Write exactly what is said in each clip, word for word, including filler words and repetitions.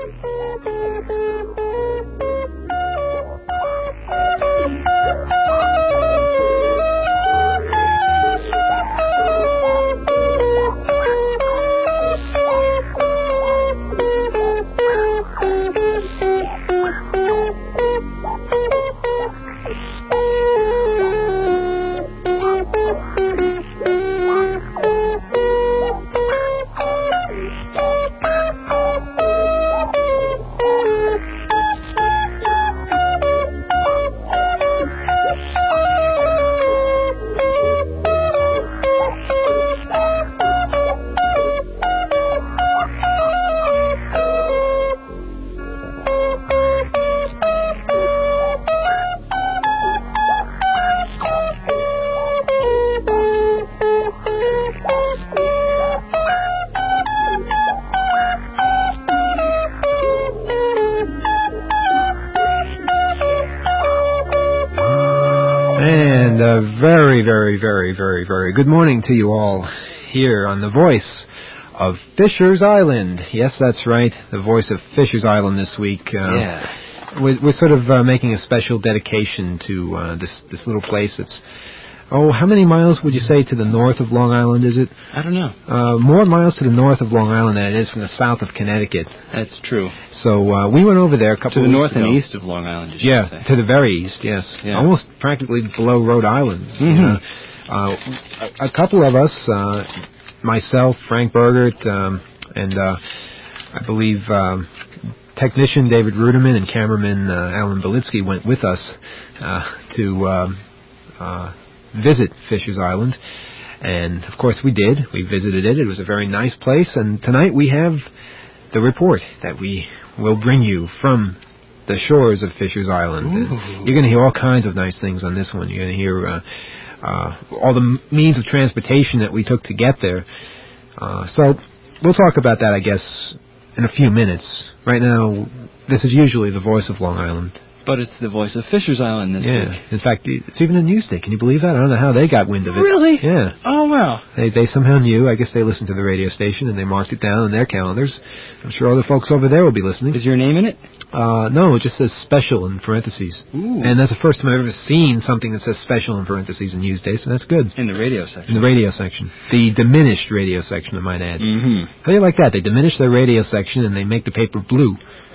Very, very, very, very, very good morning to you all here on the voice of Fisher's Island. Yes, that's right, the voice of Fisher's Island this week. Uh, yeah. We're, we're sort of uh, making a special dedication to uh, this this little place. It's, oh, how many miles would you say to the north of Long Island is it? I don't know. Uh, more miles to the north of Long Island than it is from the south of Connecticut. That's true. So uh, we went over there a couple to the of north weeks ago. and east of Long Island, you should Yeah, say. to the very east, yes. Yeah. Almost practically below Rhode Island. Mm-hmm. You know. uh, a, a couple of us, uh, myself, Frank Bergert, um, and uh, I believe um, technician David Ruderman and cameraman uh, Alan Belitsky went with us uh, to um, uh, visit Fisher's Island. And, of course, we did. We visited it. It was a very nice place. And tonight we have the report that we will bring you from the shores of Fisher's Island. You're going to hear all kinds of nice things on this one. You're going to hear uh, uh, all the m- means of transportation that we took to get there. Uh, so we'll talk about that, I guess, in a few minutes. Right now, this is usually the voice of Long Island. But it's the voice of Fisher's Island this yeah. week. In fact, it's even a Newsday. Can you believe that? I don't know how they got wind of it. Really? Yeah. Oh, wow. They they somehow knew. I guess they listened to the radio station and they marked it down on their calendars. I'm sure other folks over there will be listening. Is your name in it? Uh, no, it just says special in parentheses. Ooh. And that's the first time I've ever seen something that says special in parentheses in Newsday, so that's good. In the radio section. In the radio section. The diminished radio section, I might add. Mm-hmm. How do you like that? They diminish their radio section and they make the paper blue.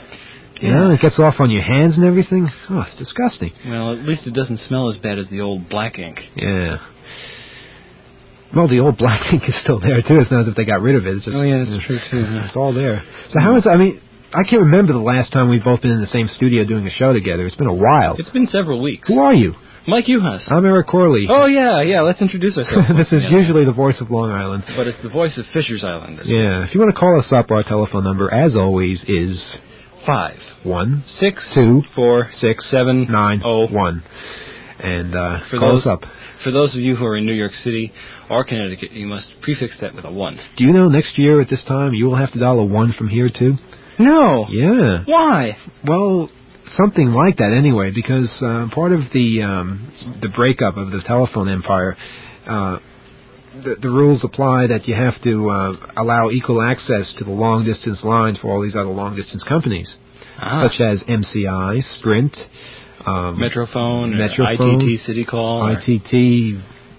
You Yeah. know, it gets off on your hands and everything. Oh, it's disgusting. Well, at least it doesn't smell as bad as the old black ink. Yeah. Well, the old black ink is still there, too. It's not as if they got rid of it. It's just, Oh, yeah, that's true, too. Yeah. It's all there. So how is, I mean, I can't remember the last time we've both been in the same studio doing a show together. It's been a while. It's been several weeks. Who are you? Mike Uhas. I'm Eric Corley. Oh, yeah, yeah, let's introduce ourselves. This is Yeah. usually the voice of Long Island. But it's the voice of Fisher's Island this Yeah, if you want to call us up, our telephone number, as always, is week. Five. one Six. two Four. six Seven. nine Oh. one. And uh, For call those- us up. For those of you who are in New York City or Connecticut, you must prefix that with a one. Do you know next year at this time you will have to dial a one from here too? No. Yeah. Why? Well, something like that anyway, because uh, part of the um, the breakup of the telephone empire, uh, the, the rules apply that you have to uh, allow equal access to the long distance lines for all these other long distance companies, Ah. such as M C I, Sprint, um, Metrophone, Metrophone, I T T City Call. or- I T T,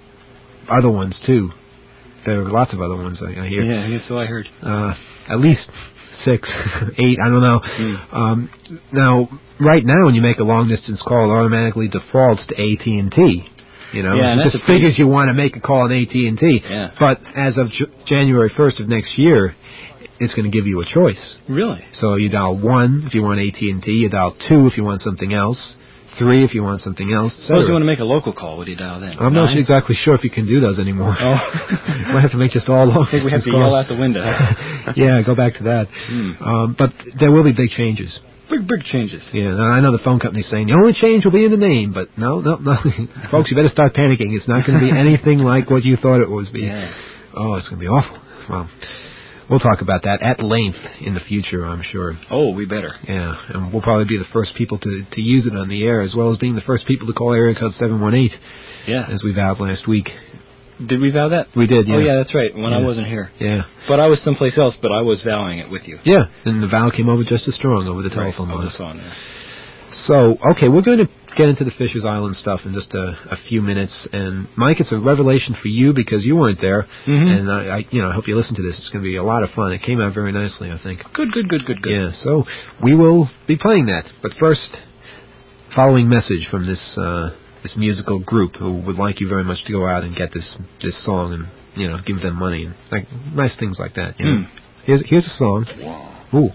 other ones too. There are lots of other ones I, I hear. Yeah, yeah, so I heard. Uh, at least six, eight, I don't know. Mm. Um, now, right now, when you make a long distance call, it automatically defaults to A T and T. You know, Yeah, and it that's just a pretty- figures you want to make a call on A T and T. Yeah. But as of J- January first of next year, it's going to give you a choice. Really? So you dial one if you want A T and T, you dial two if you want something else, three if you want something else, et cetera. Suppose you want to make a local call. What do you dial then? I'm not Nine? exactly sure if you can do those anymore. Oh. Might have to make just all long I think we have to distance yell calls. out the window. Yeah, go back to that. Hmm. Um, but there will be big changes. Big, big changes. Yeah, and I know the phone company's saying the only change will be in the name, but no, no, no. Folks, you better start panicking. It's not going to be anything like what you thought it was be. Yeah. Oh, it's going to be awful. Well, we'll talk about that at length in the future, I'm sure. Oh, we better. Yeah, and we'll probably be the first people to, to use it on the air, as well as being the first people to call area code seven one eight, Yeah. as we vowed last week. Did we vow that? We did, yeah. Oh, yeah, that's right, when yeah. I wasn't here. Yeah. But I was someplace else, but I was vowing it with you. Yeah, and the vow came over just as strong over the telephone right, line. Over the phone, yeah. So, okay, we're going to get into the Fisher's Island stuff in just a, a few minutes. And, Mike, it's a revelation for you because you weren't there. Mm-hmm. And, I, I, you know, I hope you listen to this. It's going to be a lot of fun. It came out very nicely, I think. Good, good, good, good, good. Yeah, so we will be playing that. But first, following message from this uh, this musical group who would like you very much to go out and get this this song and, you know, give them money and like nice things like that. You know? Mm. Here's here's a song. Ooh,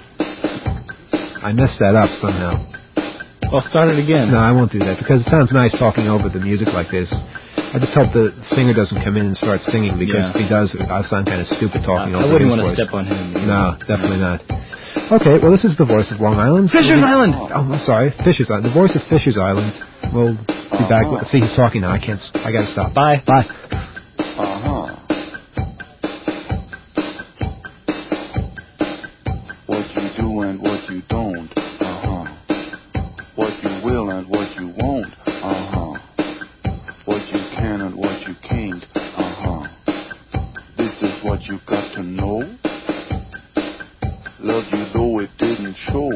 I messed that up somehow. Well, start it again. No, I won't do that because it sounds nice talking over the music like this. I just hope the singer doesn't come in and start singing because yeah. if he does, I'll sound kind of stupid talking I, over I wouldn't his want voice. to step on him. No, definitely not. Okay, well, this is the voice of Long Island. Fisher's Island! Oh, I'm sorry, Fisher's Island. The voice of Fisher's Island. We'll be back. See, he's talking now. I can't. I gotta stop. Bye. Bye. Uh-huh. What you do and what you don't. Uh-huh. What you will and what you won't. Uh-huh. What you can and what you can't. Uh-huh. This is what you got to know. Love you though it didn't show.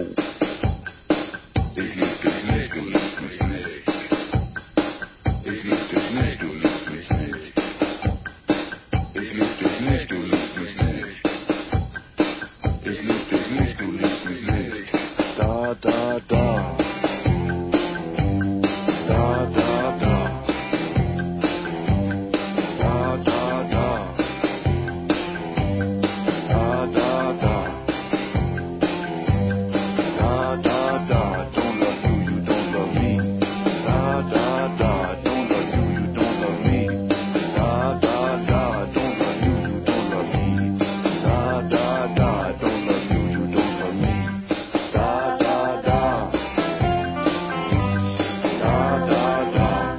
If you could make a mistake. If you could make a mistake. If you could make a mistake. If you could make a mistake. Da da da. Da da da. Da da da. Da da da. Da da da, don't love you, you don't love me. Da da da, don't love you, you don't love me. Da da da, don't love you, you don't love me. Da da da, don't love you, you don't love me. Da da da. Da da da.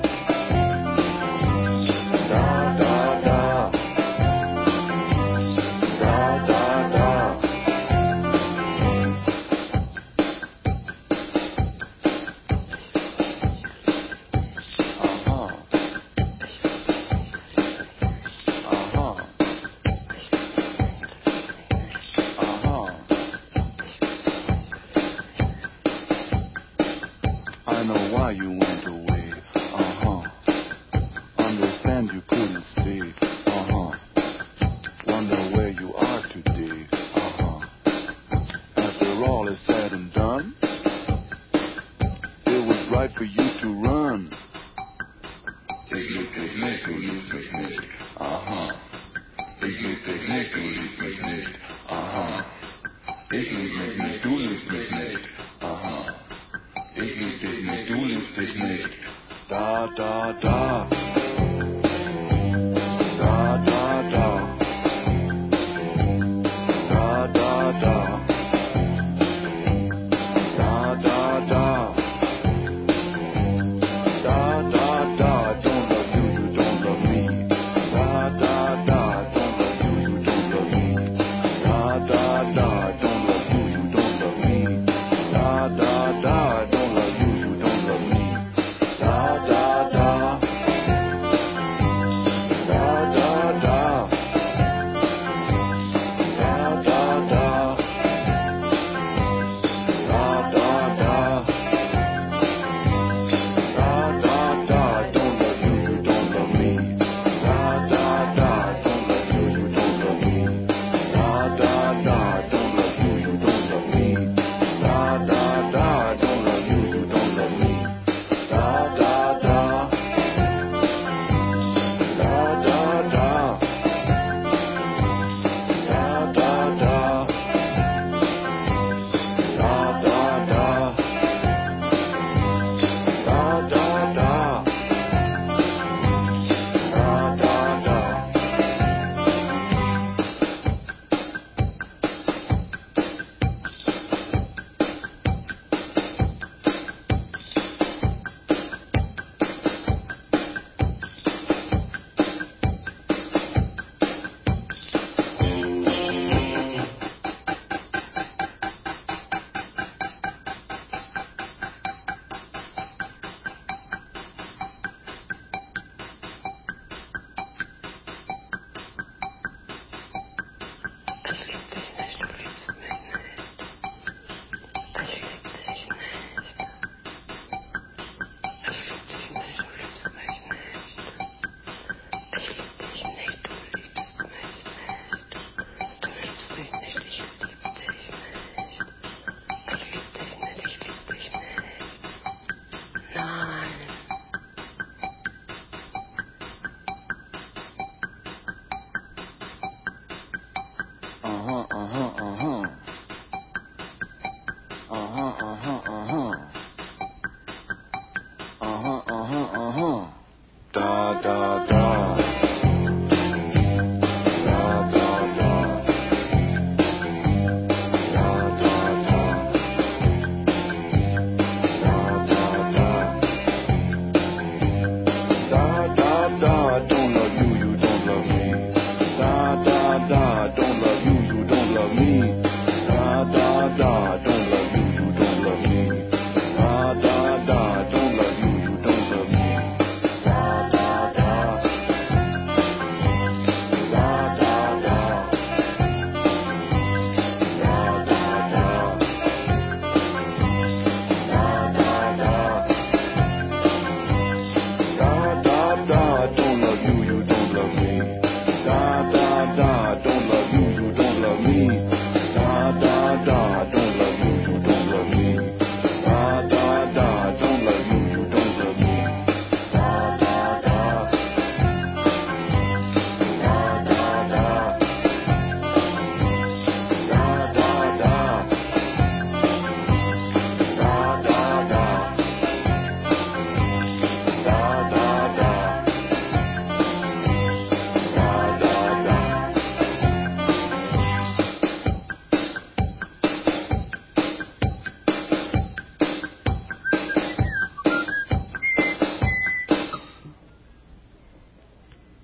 Da da da. Da da da. Uh-huh. Uh-huh. Uh-huh. I know why you went away. Uh-huh. Understand you couldn't stay. Uh-huh. Wonder where you are today. Uh-huh. After all is said and done, it was right for you to run. If you could make a mistake, uh-huh. If you could make a mistake, uh-huh. If you could make a mistake, uh-huh. If you could make a mistake, da da da. Da da da. Da da da. Da da da. Da da da, don't love you, you don't love me. Da da da, don't love you, you don't love me. Da da da, don't love you, you don't love me. Da da da, don't love you, you don't love me. Da da da. Da da da. Da da da.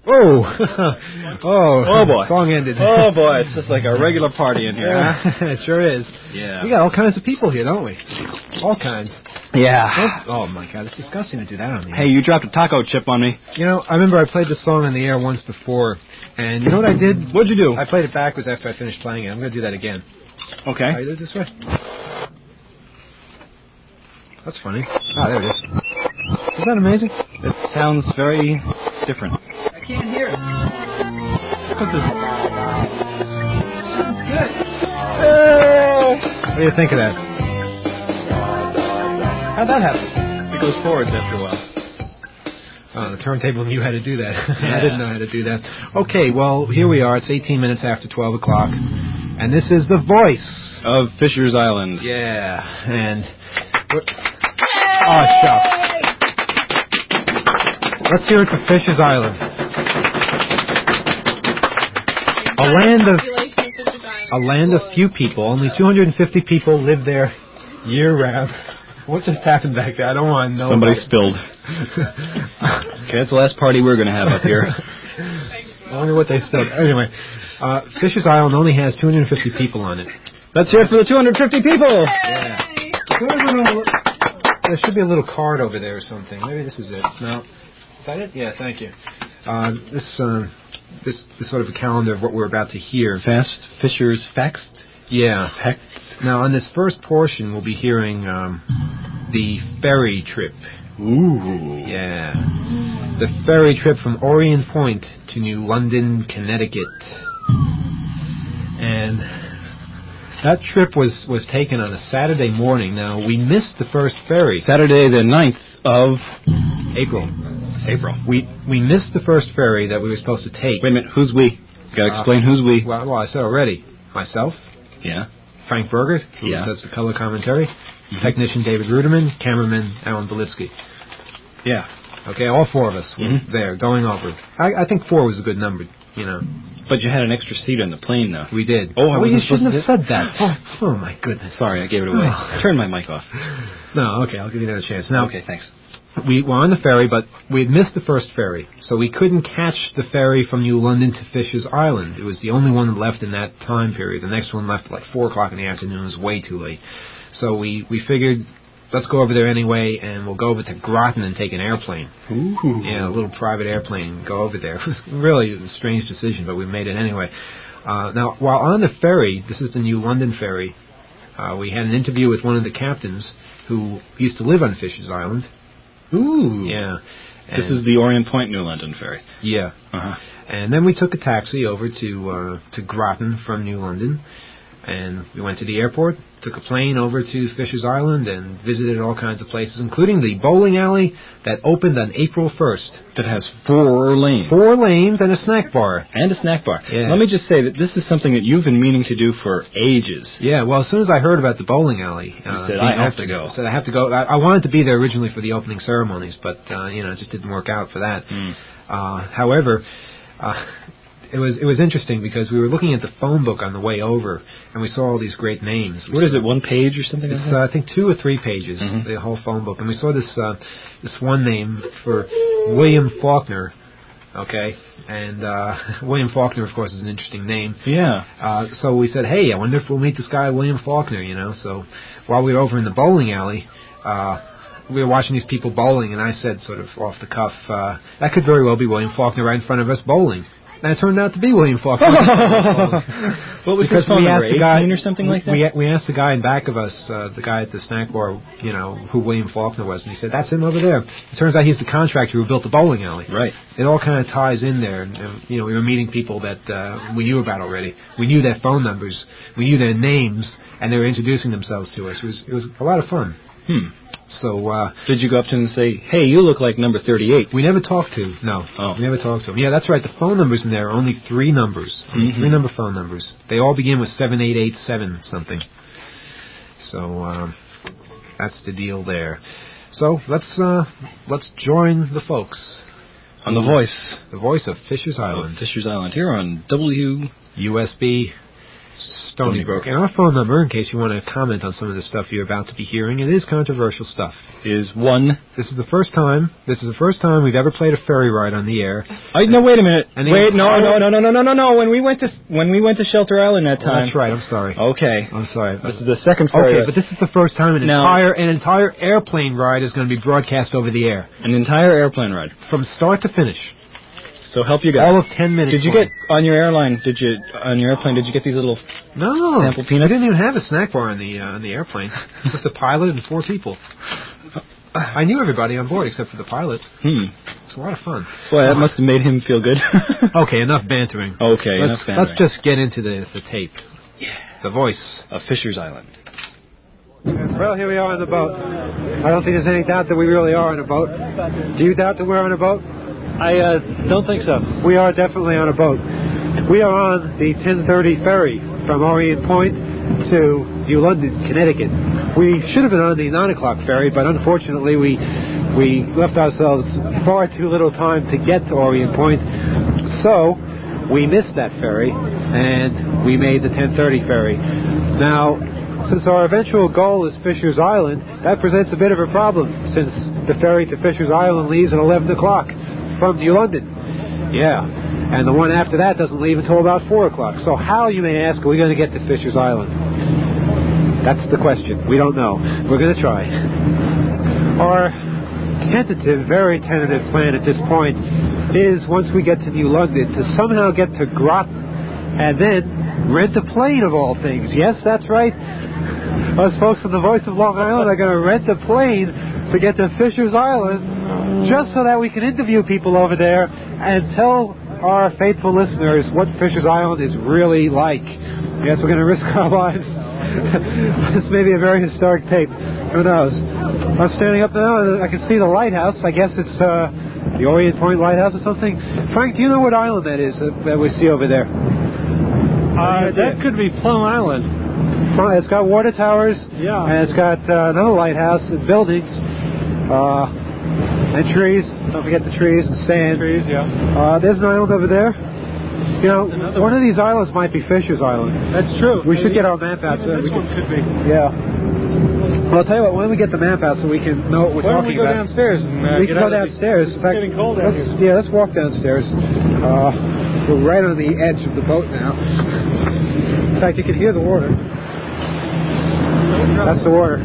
Oh, oh, Oh, boy. Song ended. Oh, boy, it's just like a regular party in here, huh? Yeah, it sure is. Yeah. We got all kinds of people here, don't we? All kinds. Yeah. Oh, my God, it's disgusting to do that on the air. Hey, you dropped a taco chip on me. You know, I remember I played the song on the air once before, and you know what I did? What'd you do? I played it backwards after I finished playing it. I'm going to do that again. Okay. I did it this way. That's funny. Ah, there it is. Isn't that amazing? It sounds very different. I can't hear it. Because there's... Good. What do you think of that? How'd that happen? It goes forwards after a while. Oh, the turntable knew how to do that. Yeah. I didn't know how to do that. Okay, well, here we are. It's eighteen minutes after twelve o'clock. And this is the voice Of Fisher's Island. Yeah, and... Oh, shucks. Let's hear it for Fisher's Island. A land of... A land of few people. Only two hundred fifty people live there year-round. What just happened back there? I don't want to know. Somebody about it. spilled. Okay, that's the last party we're going to have up here. I wonder what they spilled. Anyway, uh, Fisher's Island only has two hundred fifty people on it. Let's hear it for the two hundred fifty people. Yeah. There should be a little card over there or something. Maybe this is it. No. Is that it? Yeah, thank you. Uh, this, uh, this, this sort of a calendar of what we're about to hear. Fast Fisher's Facts. Yeah. Facts. Now, on this first portion, we'll be hearing um, the ferry trip. Ooh. Yeah. The ferry trip from Orient Point to New London, Connecticut. And that trip was, was taken on a Saturday morning. Now, we missed the first ferry. Saturday the ninth of April. April. We we missed the first ferry that we were supposed to take. Wait a minute, who's we? Got to explain Uh, who's we. Well, well, I said already. Myself, Yeah. Frank Bergert, who Yeah. does the color commentary, Mhm. technician David Ruderman, cameraman Alan Belitsky. Yeah. Okay, all four of us were Mhm. there, going over. I, I think four was a good number, you know. But you had an extra seat on the plane, though. We did. Oh, I well, wasn't you shouldn't have supposed said that. Oh, oh, my goodness. Sorry, I gave it away. Oh. Turn my mic off. No, okay, I'll give you another chance. Now, Okay, thanks. we were on the ferry, but we had missed the first ferry, so we couldn't catch the ferry from New London to Fisher's Island. It was the only one left in that time period. The next one left at like four o'clock in the afternoon. It was way too late. So we, we figured, let's go over there anyway, and we'll go over to Groton and take an airplane. Ooh. Yeah, a little private airplane and go over there. It was really a strange decision, but we made it anyway. Uh, now, while on the ferry, this is the New London ferry, uh, we had an interview with one of the captains who used to live on Fisher's Island. Ooh. Yeah. This And- is the Orient Point, New London ferry. Yeah. Uh-huh. And then we took a taxi over to uh, to Groton from New London, and we went to the airport, took a plane over to Fisher's Island, and visited all kinds of places, including the bowling alley that opened on April first. That has four lanes. Four lanes and a snack bar. And a snack bar. Yeah. Let me just say that this is something that you've been meaning to do for ages. Yeah, well, as soon as I heard about the bowling alley, uh, said, being "I have open, to go." I said, I have to go. I, I wanted to be there originally for the opening ceremonies, but, uh, you know, it just didn't work out for that. Mm. Uh, however, uh, it was it was interesting because we were looking at the phone book on the way over, and we saw all these great names. We What is saw- it, one page or something like It's, that? uh, I think two or three pages, Mhm. the whole phone book, and we saw this uh, this one name for William Faulkner. Okay, and uh, William Faulkner, of course, is an interesting name. Yeah. Uh, so we said, hey, I wonder if we'll meet this guy, William Faulkner, you know. So while we were over in the bowling alley, uh, we were watching these people bowling, and I said, sort of off the cuff, uh, that could very well be William Faulkner right in front of us bowling. And it turned out to be William Faulkner. What was Because his phone we number, asked the guy, eighteen or something like that? We, we asked the guy in back of us, uh, the guy at the snack bar, you know, who William Faulkner was, and he said, that's him over there. It turns out he's the contractor who built the bowling alley. Right. It all kind of ties in there. And, uh, you know, we were meeting people that uh, we knew about already. We knew their phone numbers. We knew their names, and they were introducing themselves to us. It was, it was a lot of fun. Hmm. So uh, Did you go up to him and say, hey, you look like number thirty-eight? we never talked to, no, Oh. we never talked to them. Yeah, that's right. The phone numbers in there are only three numbers, only Mhm. three number phone numbers. They all begin with seven eight eight seven something. So um, that's the deal there. So let's uh, let's join the folks. On the voice The voice of Fisher's of Island. Fisher's Island here on W. U S B Stony Brook. And our phone number, in case you want to comment on some of the stuff you're about to be hearing, it is controversial stuff. Is one. This is the first time. This is the first time we've ever played a ferry ride on the air. I, no, wait a minute. And wait, no, no, no, no, no, no, no, no. When we went to when we went to Shelter Island that time. Oh, that's right. I'm sorry. Okay. I'm sorry. This is the second ferry. Okay, ride. but this is the first time an Now, entire an entire airplane ride is going to be broadcast over the air An entire airplane ride. from start to finish. So help you guys. All of ten minutes. Did you long. get on your airline? Did you on your airplane? Did you get these little No, sample we peanuts? didn't even have a snack bar on the uh, on the airplane. Just the pilot and four people. I knew everybody on board except for the pilot. Hmm. It's a lot of fun. Boy, that must have made him feel good. Okay, enough bantering. Okay, let's, enough bantering. Let's just get into the the tape. Yeah. The voice of Fisher's Island. Well, here we are on the boat. I don't think there's any doubt that we really are on a boat. Do you doubt that we're on a boat? I uh, don't think so. We are definitely on a boat. We are on the ten thirty ferry from Orient Point to New London, Connecticut. We should have been on the nine o'clock ferry, but unfortunately we we left ourselves far too little time to get to Orient Point. So we missed that ferry, and we made the ten thirty ferry. Now, since our eventual goal is Fisher's Island, that presents a bit of a problem, since the ferry to Fisher's Island leaves at eleven o'clock from New London. Yeah. And the one after that doesn't leave until about four o'clock. So how, you may ask, are we going to get to Fisher's Island? That's the question. We don't know. We're going to try. Our tentative, very tentative plan at this point is, once we get to New London, to somehow get to Groton and then rent a plane, of all things. Yes, that's right. Us folks from the Voice of Long Island are going to rent a plane to get to Fisher's Island, just so that we can interview people over there and tell our faithful listeners what Fisher's Island is really like. Yes, we're going to risk our lives. This may be a very historic tape. Who knows? I'm standing up now. I can see the lighthouse. I guess it's uh, the Orient Point Lighthouse or something. Frank, do you know what island that is uh, that we see over there? Uh, that could be Plum Island. It's got water towers. Yeah. And it's got uh, another lighthouse and buildings. Uh, and trees. Don't forget the trees and sand. Trees, yeah. Uh, there's an island over there. You know, Another one one. of these islands might be Fisher's Island. That's true. We should Maybe get our map out. So Even we this one can, could be. yeah. Well, I'll tell you what, when we get the map out so we can know what we're Why don't talking we go about. downstairs and uh, we get can go out of downstairs. The, In fact, it's getting cold out let's, here. yeah, let's walk downstairs. Uh, we're right on the edge of the boat now. In fact, you can hear the water. That's the water.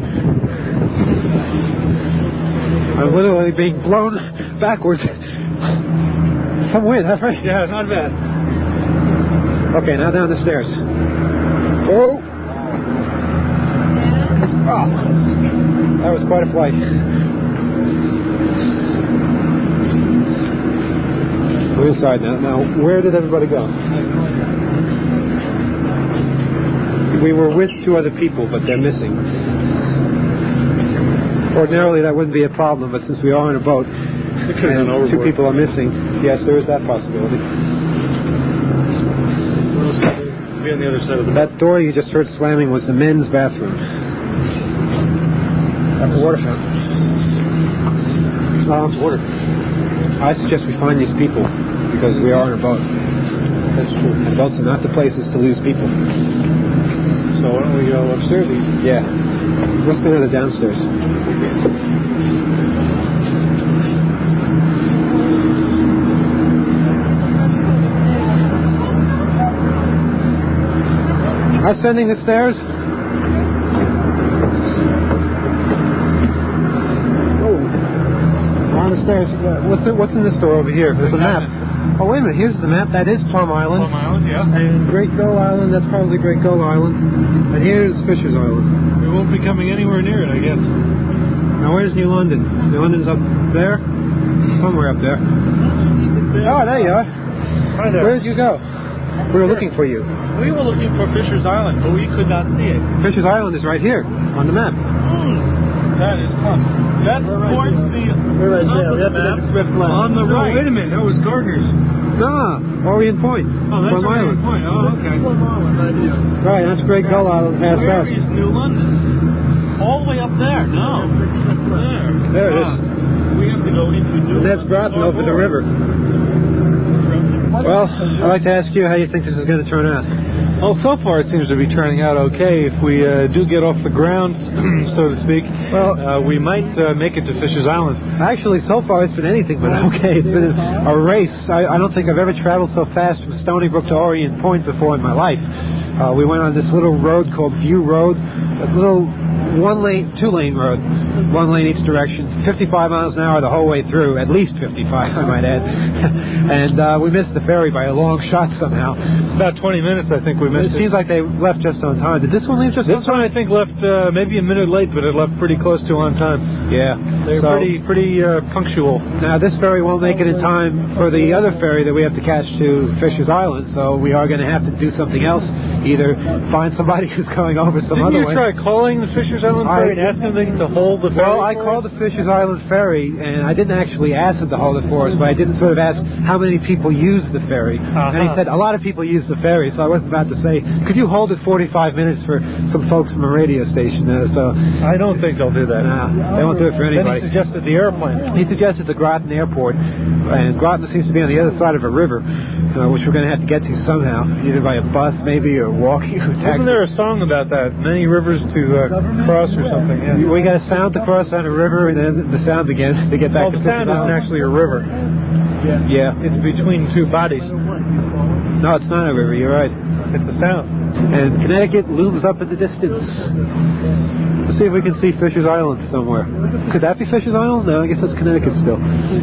I'm literally being blown backwards. Some wind, huh, right? Yeah, not bad. Okay, now down the stairs. Oh! Oh! That was quite a flight. We're inside now. Now, where did everybody go? We were with two other people, but they're missing. Ordinarily, that wouldn't be a problem, but since we are in a boat, and two people are missing, yes, there is that possibility. Be on the other side of the That door you just heard slamming was the men's bathroom. That's a water fountain. Oh, it's water. I suggest we find these people, because we are in a boat. That's true. And boats are not the places to lose people. So why don't we go upstairs? Yeah. Let's go to the downstairs. Ascending the stairs. Oh, we're on the stairs. What's it, what's in this door over here? There's a map. Oh, wait a minute. Here's the map. That is Plum Island. Plum Island, yeah. And Great Gull Island. That's probably Great Gull Island. And here's Fisher's Island. We won't be coming anywhere near it, I guess. Now, where's New London? New London's up there? Somewhere up there. Oh, there you are. Hi there. Where did you go? We were looking for you. We were looking for Fisher's Island, but we could not see it. Fisher's Island is right here on the map. That is fun. That's towards the We're right top there. of We the have to map. make a swift left. On the No, right. wait a minute. That was Gardner's. Nah, Orient Point. Oh, that's Plum Orient Island. Point. Oh, okay. Plum Island, right here. Right, that's Great Gull Island past Where us. is New London? All the way up there. No. There. There it is. Ah, we have to go into New And that's Groton over the river. Well, I'd like to ask you how you think this is going to turn out. Well, so far it seems to be turning out okay. If we uh, do get off the ground, so to speak, well, uh, we might uh, make it to Fisher's Island. Actually, so far it's been anything but okay. It's been a race. I, I don't think I've ever traveled so fast from Stony Brook to Orient Point before in my life. Uh, we went on this little road called View Road, a little one-lane, two-lane road, one lane each direction, fifty-five miles an hour the whole way through, at least fifty-five, I might add. And uh, we missed the ferry by a long shot somehow. About twenty minutes, I think we missed it. It seems like they left just on time. Did this one leave just this on time? This one, I think, left uh, maybe a minute late, but it left pretty close to on time. Yeah. They're so, pretty pretty uh, punctual. Now, this ferry won't make it in time for the other ferry that we have to catch to Fisher's Island, so we are going to have to do something else, either find somebody who's going over some Didn't other you way. try calling the Fisher's Island ferry I, and asking them to hold the ferry? Well, I called the Fisher's Island ferry, and I didn't actually ask them to hold it for us, but I did sort of ask how many people use the ferry. Uh-huh. And he said, a lot of people use the ferry, so I wasn't about to say, could you hold it forty-five minutes for some folks from a radio station? Uh, so I don't think they'll do that. Nah, they won't do it for anybody. Then he suggested the airplane. He suggested the Groton Airport, and Groton seems to be on the other side of a river, uh, which we're going to have to get to somehow, either by a bus maybe, or walking, or taxi. Wasn't there a song about that? Many rivers to uh, cross or something, yeah. We got a sound to cross on a river, and then the sound begins to get back well, to the sound isn't actually a river. Yeah. Yeah. It's between two bodies. No, it's not a river, you're right. It's a sound. And Connecticut looms up in the distance. Let's see if we can see Fisher's Island somewhere. Could that be Fisher's Island? No, I guess that's Connecticut still.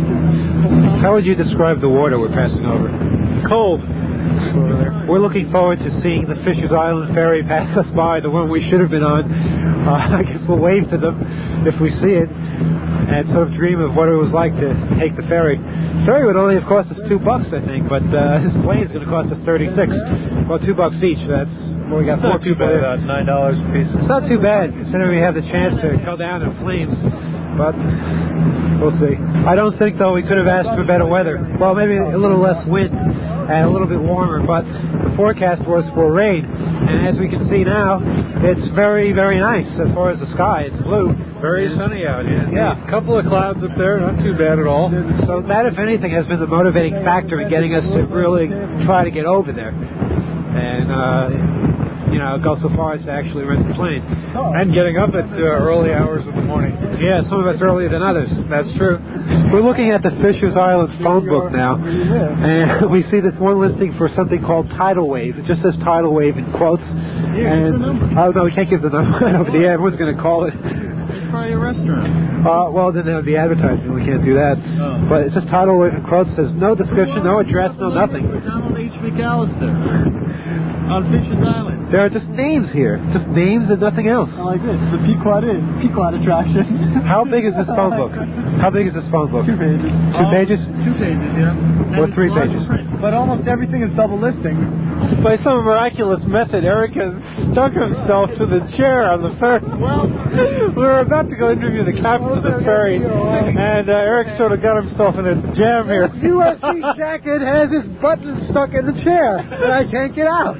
How would you describe the water we're passing over? Cold. We're looking forward to seeing the Fisher's Island ferry pass us by, the one we should have been on. Uh, I guess we'll wave to them if we see it and sort of dream of what it was like to take the ferry. The ferry would only have cost us two bucks, I think, but uh, this plane's going to cost us thirty-six. Well, two bucks each. That's well, we got it's four not too people bad. there. About nine dollars a piece. It's not too bad considering we have the chance to go down in flames. But we'll see. I don't think, though, we could have asked for better weather. Well, maybe a little less wind and a little bit warmer, but the forecast was for rain. And as we can see now, it's very, very nice as far as the sky. It's blue. Very sunny out here. Yeah. A couple of clouds up there, not too bad at all. So that, if anything, has been the motivating factor in getting us to really try to get over there. And, uh... you know, go so far as to actually rent the plane. Oh. And getting up at uh, early hours of the morning. Yeah, some of us earlier than others. That's true. We're looking at the Fisher's Island phone book now, and we see this one listing for something called Tidal Wave. It just says Tidal Wave in quotes. Yeah, and, oh, no, we can't give the number over the air. Everyone's going to call it. It's probably a restaurant. Uh, well, then there would be advertising. We can't do that. Oh. But it says Tidal Wave in quotes. It says no description, no address, no nothing. Donald H. McAllister. On Fisher's Island. There are just names here. Just names and nothing else. I like this. The Pequot Inn. Pequot attraction. How big is this phone book? How big is this phone book? Two pages. Two um, pages? Two pages, yeah. Or three pages. But almost everything is double listing. By some miraculous method, Eric has stuck himself to the chair on the ferry. Well, we were about to go interview the captain of the ferry, and uh, Eric sort of got himself in a jam here. The U S C jacket has his button stuck in the chair, and I can't get out.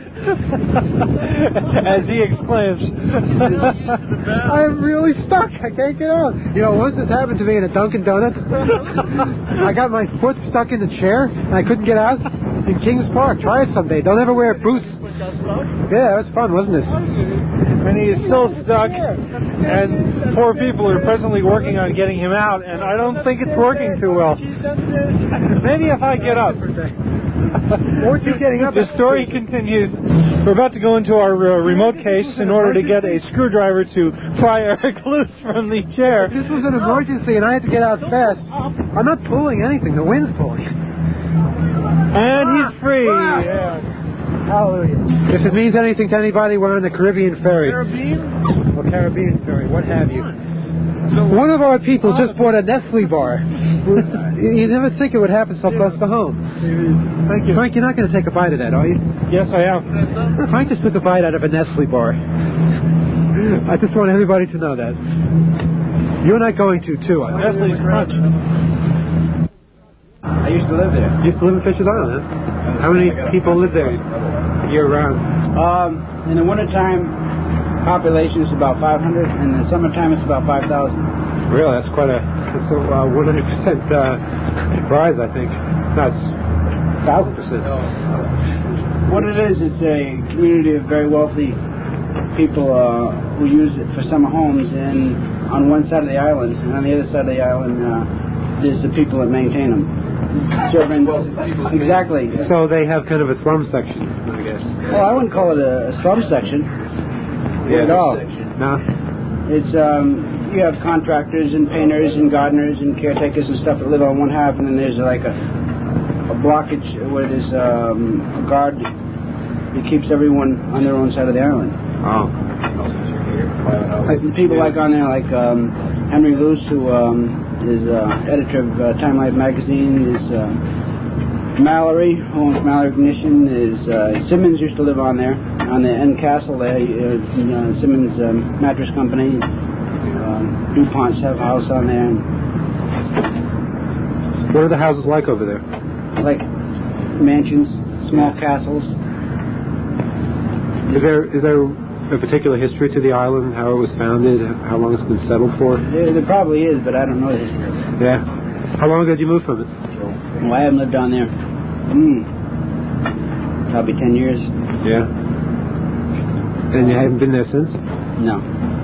As he exclaims, I'm really stuck. I can't get out. You know, once this happened to me in a Dunkin' Donuts. I got my foot stuck in the chair, and I couldn't get out. In Kings Park. Try it someday. Don't ever wear boots. Yeah, that was fun, wasn't it? And he is still stuck, and four people are presently working on getting him out, and I don't think it's working too well. Maybe if I get up. Or two getting up. The story continues. We're about to go into our uh, remote case in order to get a screwdriver to pry Eric loose from the chair. This was an emergency, and I had to get out fast. I'm not pulling anything. The wind's pulling. And he's free. Yeah. Hallelujah. If it means anything to anybody, we're on the Caribbean ferry. Caribbean? Or Caribbean ferry, what have you. One of our people just bought a Nestle bar. You never think it would happen so close to home. Thank you. Frank, you're not going to take a bite of that, are you? Yes, I am. Frank just took a bite out of a Nestle bar. I just want everybody to know that. You're not going to, too. Nestle's Crunch. I used to live there. You used to live in Fisher's Island, huh? How many people live there year-round? Um, in the wintertime, population is about five hundred, and in the summertime, it's about five thousand. Really? That's quite a that's a uh, one hundred percent uh, rise, I think. No, it's one thousand percent. What it is, it's a community of very wealthy people uh, who use it for summer homes, and on one side of the island, and on the other side of the island, uh, there's the people that maintain them. Servants, exactly. So they have kind of a slum section, I guess. Well, I wouldn't call it a, a slum section Yeah. at all. No. It's um, you have contractors and painters and gardeners and caretakers and stuff that live on one half, and then there's like a a blockage where there's um, a guard that keeps everyone on their own side of the island. Oh. Like people like on there, like um, Henry Luce, who um, is uh, editor of uh, Time Life magazine, is uh, Mallory, who owns Mallory Ignition, is uh, Simmons used to live on there, on the End Castle there, uh, uh, Simmons um, Mattress Company. Um, DuPonts have a house on there. What are the houses like over there? Like mansions, small castles. Is there is there a particular history to the island? How it was founded? How long it's been settled for? There, there probably is, but I don't know this. Yeah. How long ago did you move from it? Well, I haven't lived down there. Hmm. Probably ten years. Yeah. And you haven't been there since? No.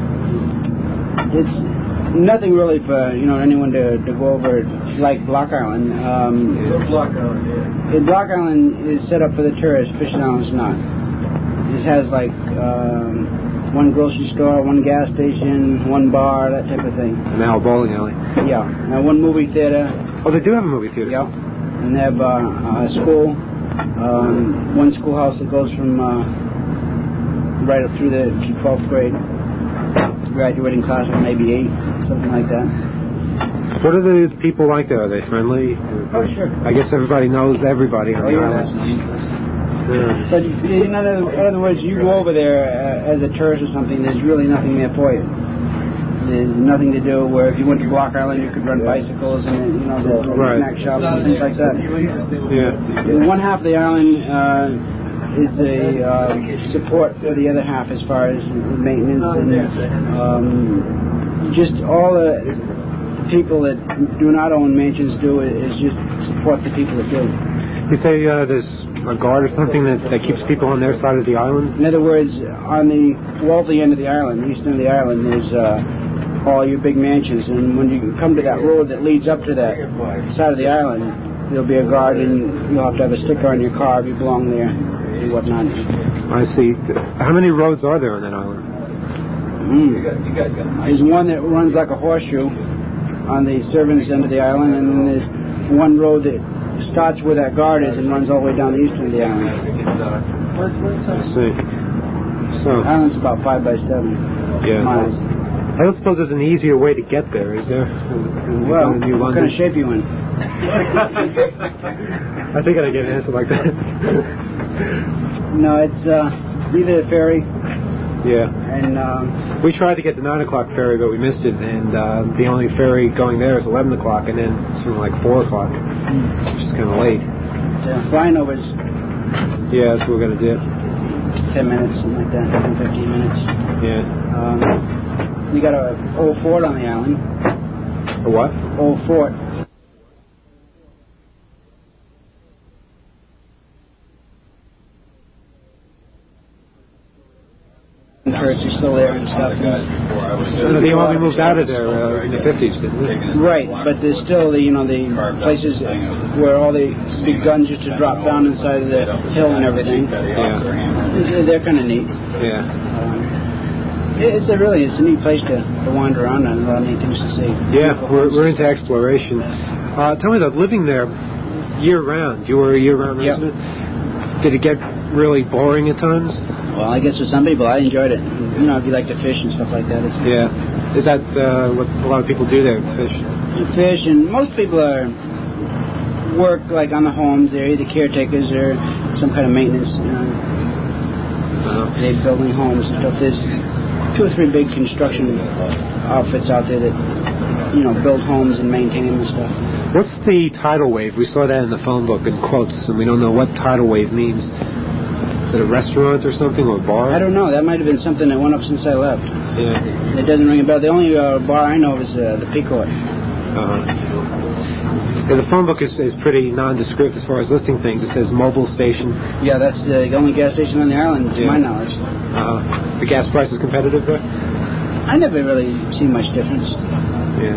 It's nothing really for, you know, anyone to, to go over like Block Island. Um, Yeah. Block Island, yeah. Block Island is set up for the tourists. Fishing Island's not. It has like um, one grocery store, one gas station, one bar, that type of thing. Now a bowling alley. Yeah. Now one movie theater. Oh, they do have a movie theater. Yeah. And they have uh, a school. Um, one schoolhouse that goes from uh, right up through the to twelfth grade. Graduating class of maybe eight, something like that. What are the people like there? Are they friendly? Oh, sure. I guess everybody knows everybody on Oh, the yeah. island. Yeah. But in other, in other words, you go over there uh, as a tourist or something, there's really nothing there for you. There's nothing to do where if you went to Block Island, you could run bicycles and, you know, there's Right. snack shops and things like that. Yeah. One half of the island uh, is a uh, support for the other half as far as maintenance and um, just all the people that do not own mansions do is just support the people that do. You say uh, there's a guard or something that, that keeps people on their side of the island? In other words, on the wealthy end of the island, the eastern end of the island, there's uh, all your big mansions, and when you come to that road that leads up to that side of the island, there'll be a guard, and you'll have to have a sticker on your car if you belong there and whatnot. I see. How many roads are there on that island? Mm. There's one that runs like a horseshoe on the servants' end of the island, and then there's one road that starts where that guard is and runs all the way down the eastern end of the island. I see. So, The island's about five by seven yeah. miles. I don't suppose there's an easier way to get there, is there? Well, In New what London? kind of shape you in? I think I'd get an answer like that. No, it's uh, either the ferry Yeah. and um, We tried to get the nine o'clock ferry, but we missed it, and uh, the only ferry going there is eleven o'clock, and then it's from like four o'clock, which is kind of late. uh, flying over's Yeah, that's what we're going to do. ten minutes, something like that, ten, fifteen minutes. Yeah. Um, you got a old fort on the island. A what? Old fort. The church is still there and stuff. So they only moved out of there uh, in the fifties, didn't they? Right, but there's still the, you know, the places where all the big guns used to drop down inside of the hill and everything. Yeah. They're, they're kind of neat. Yeah. Um, it's a really, it's a neat place to, to wander around and a lot of neat things to see. Yeah, we're, we're into exploration. Uh, tell me about living there year round. You were a year round Yep. resident? Did it get really boring at times? Well, I guess for some people, I enjoyed it. You know, if you like to fish and stuff like that, it's Yeah. Is that uh, what a lot of people do there, fish? you fish, and most people are work like on the homes. They're either caretakers or some kind of maintenance. You know, Uh, they're building homes and stuff. There's two or three big construction outfits out there that, you know, build homes and maintain them and stuff. what's the tidal wave? We saw that in the phone book in quotes, and we don't know what tidal wave means. Is it a restaurant or something, or a bar? I don't know. That might have been something that went up since I left. Yeah. It doesn't ring a bell. The only uh, bar I know is uh, the Pequot. Uh-huh. Yeah, the phone book is, is pretty nondescript as far as listing things. It says mobile station. Yeah, that's uh, the only gas station on the island, to Yeah. my knowledge. Uh, the gas price is competitive there? I never really see much difference. Yeah.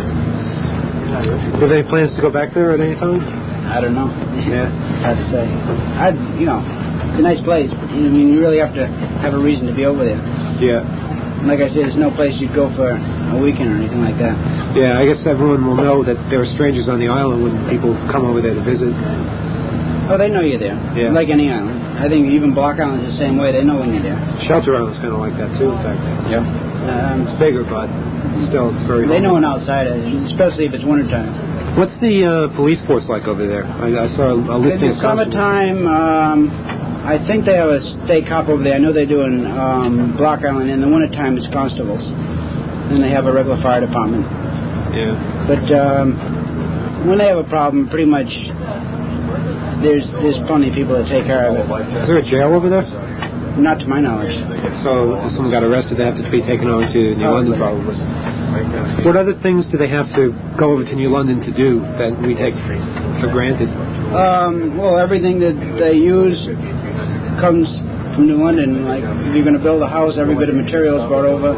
Do you have any plans to go back there at any time? I don't know. Yeah. Hard to say. I, you know, it's a nice place, but I mean, you really have to have a reason to be over there. Yeah. Like I said, there's no place you'd go for a weekend or anything like that. Yeah, I guess everyone will know that there are strangers on the island when people come over there to visit. Oh, they know you're there. Yeah. Like any island. I think even Block Island's the same way. They know when you're there. Shelter Island's kind of like that too, in fact. Yeah. Um, It's bigger, but still, it's very. they know homely. an outsider, especially if it's wintertime. What's the uh, police force like over there? I, I saw a, a In listing the of constables. summertime, um, I think they have a state cop over there. I know they do in um, Block Island. In the wintertime, it's constables. And they have a regular fire department. Yeah. But um, when they have a problem, pretty much there's there's plenty of people that take care of it. Is there a jail over there? Not to my knowledge. So if someone got arrested, they have to be taken over to New London, probably. What other things do they have to go over to New London to do that we take for granted? Um, well, everything that they use comes from New London. Like if you're going to build a house, every bit of material is brought over.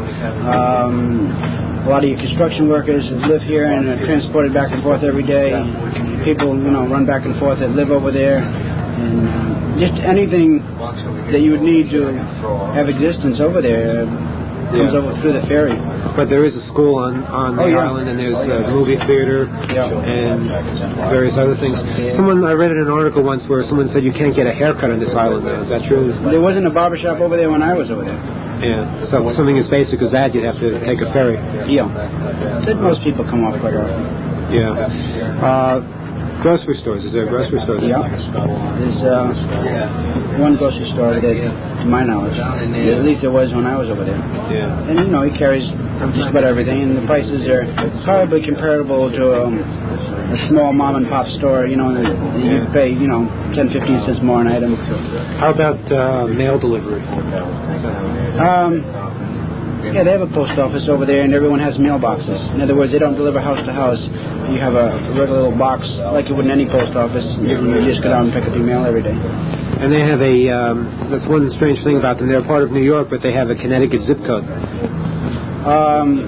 Um, a lot of your construction workers live here and are transported back and forth every day. People, you know, run back and forth that live over there. And uh, just anything that you would need to have existence over there uh, comes Yeah. over through the ferry. But there is a school on, on the Oh, yeah. island, and there's a movie theater Yeah. and various other things. Someone I read in an article once where someone said you can't get a haircut on this island now. Is that true? There wasn't a barber shop over there when I was over there. Yeah. So something as basic as that, you'd have to take a ferry. Yeah. But most people come off quite often. Yeah. Uh, grocery stores. Is there a grocery store there? Yeah. There's uh, one grocery store that, to my knowledge, at least there was when I was over there. Yeah. And, you know, he carries just about everything, and the prices are probably comparable to um, a small mom-and-pop store, you know, and you Yeah. pay, you know, ten, fifteen cents more an item. How about uh, mail delivery? Um, yeah, they have a post office over there, and everyone has mailboxes. In other words, they don't deliver house to house. You have a regular little box like you would in any post office. And you just go down and pick up your mail every day. And they have a, um, that's one strange thing about them. They're part of New York, but they have a Connecticut zip code. Um,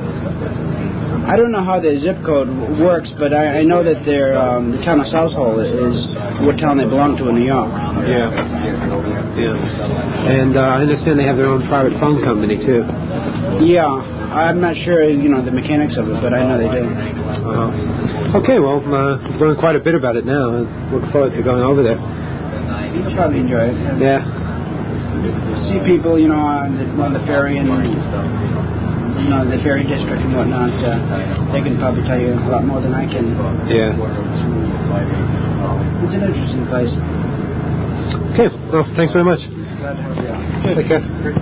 I don't know how their zip code w- works, but I, I know that their um, the town of Southall is, is what town they belong to in New York. Yeah. Yeah. And uh, I understand they have their own private phone company, too. Yeah, I'm not sure, you know, the mechanics of it, but I know they do. Uh, okay, well, uh, I've learned quite a bit about it now. I look forward to going over there. You'll probably enjoy it. Yeah. See people, you know, on the, on the ferry and, you know, the ferry district and whatnot. Uh, they can probably tell you a lot more than I can. Yeah. It's an interesting place. Okay, well, thanks very much. Glad to have you on. Take care.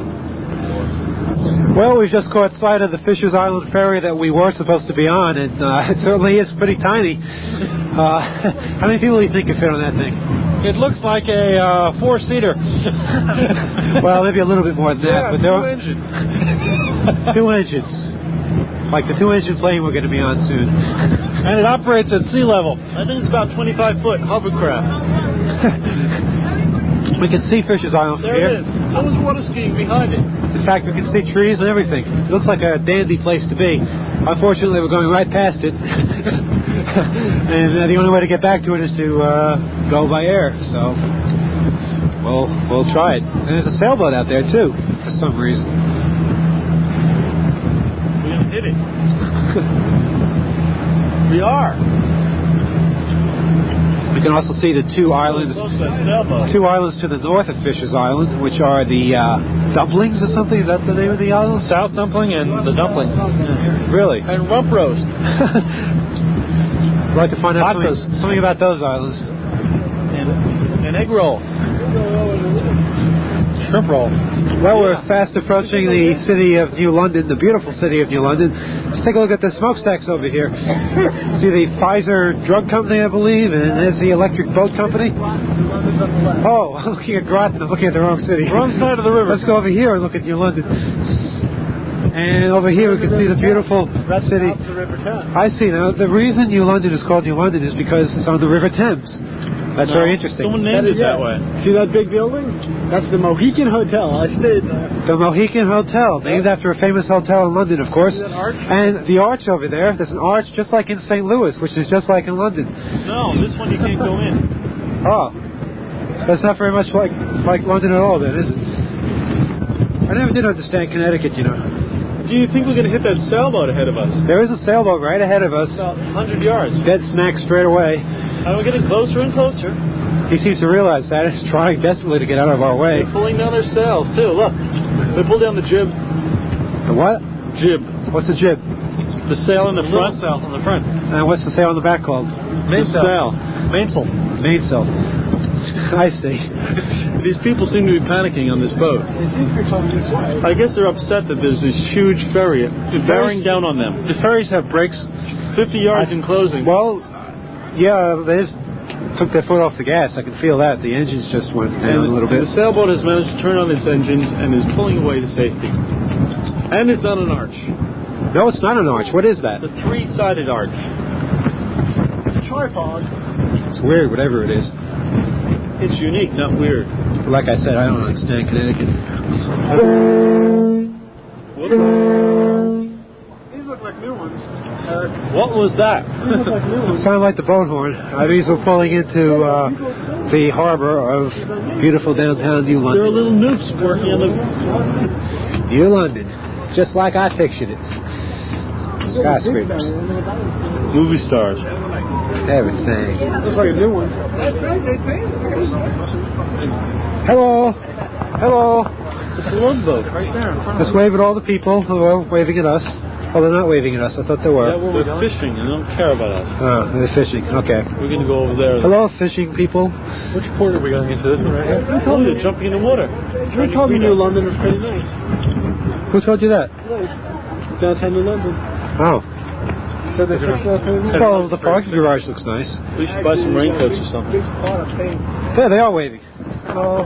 Well, we've just caught sight of the Fishers Island ferry that we were supposed to be on, and uh, it certainly is pretty tiny. Uh, how many people do you think could fit on that thing? It looks like a uh, four-seater. Well, maybe a little bit more than that, Yeah, but there two are engine. two engines, like the two-engine plane we're going to be on soon. And it operates at sea level. I think it's about twenty-five foot hovercraft. We can see Fishers Island from There here. it is. So is water skiing behind it. In fact, we can see trees and everything. It looks like a dandy place to be. Unfortunately, we're going right past it. And uh, the only way to get back to it is to uh, go by air. So, we'll, we'll try it. And there's a sailboat out there, too, for some reason. We didn't hit it. We are. We can also see the two islands, Close to that sailboat. two islands to the north of Fishers Island, which are the uh, Dumplings or something. Is that the name of the island? South Dumpling and the Dumpling. Really? And rump roast. I'd like to find out something, Tacos. something about those islands. And an egg roll. Shrimp roll. Well, we're fast approaching the city of New London, the beautiful city of New London. Let's take a look at the smokestacks over here. See the Pfizer drug company, I believe, and there's the electric boat company. Oh, I'm looking at Groton. I'm looking at the wrong city. Wrong side of the river. Let's go over here and look at New London. And over here we can see the beautiful city. I see now. The reason New London is called New London is because it's on the River Thames. That's No, very interesting. Someone named it that way. See that big building? That's the Mohican Hotel. I stayed there. The Mohican Hotel, named after a famous hotel in London, of course. See that arch? And the arch over there, there's an arch just like in Saint Louis, which is just like in London. No, this one you can't go in. Oh, that's not very much like like London at all, then, is it? I never did understand Connecticut, you know. Do you think we're going to hit that sailboat ahead of us? There is a sailboat right ahead of us, About one hundred yards. dead smack straight away. And we're getting closer and closer. He seems to realize that. He's trying desperately to get out of our way. They're pulling down their sails, too. Look. They pulled down the jib. The what? Jib. What's the jib? The sail in the front. sail on the front. And what's the sail on the back called? Mainsail. Sail. Mainsail. Mainsail. I see. These people seem to be panicking on this boat. I guess they're upset that there's this huge ferry bearing down on them. The ferries have brakes. fifty yards in closing. Well, yeah, they just took their foot off the gas. I can feel that. The engines just went down and a little bit. The sailboat has managed to turn on its engines and is pulling away to safety. And it's not an arch. No, it's not an arch. What is that? It's a three-sided arch. Tripod. It's weird, whatever it is. It's unique, not weird. Like I said, I don't understand Connecticut. These look like new ones. What was that? These look like new ones. Sound like the boat horn. Uh, these were pulling into uh, the harbor of beautiful downtown New There are London. little noobs working on the... New London, just like I pictured it. Skyscrapers, Movie stars. everything. Looks like a new one. Hello, hello. It's a love boat right there in front of Just wave at all the people who are waving at us. Oh, they're not waving at us. I thought they were. Yeah, well, we're fishing and they don't care about us. Oh, they're fishing. Okay. We're going to go over there. Hello, fishing people. Which port are we going into? This one right here? Oh, they're jumping in the water. They told me New London was pretty nice. Who told you that? Downtown New London. Oh. So they fixed it up pretty nice. Well, the parking garage looks nice. We should buy some raincoats or something. Yeah, they are waving. Hello.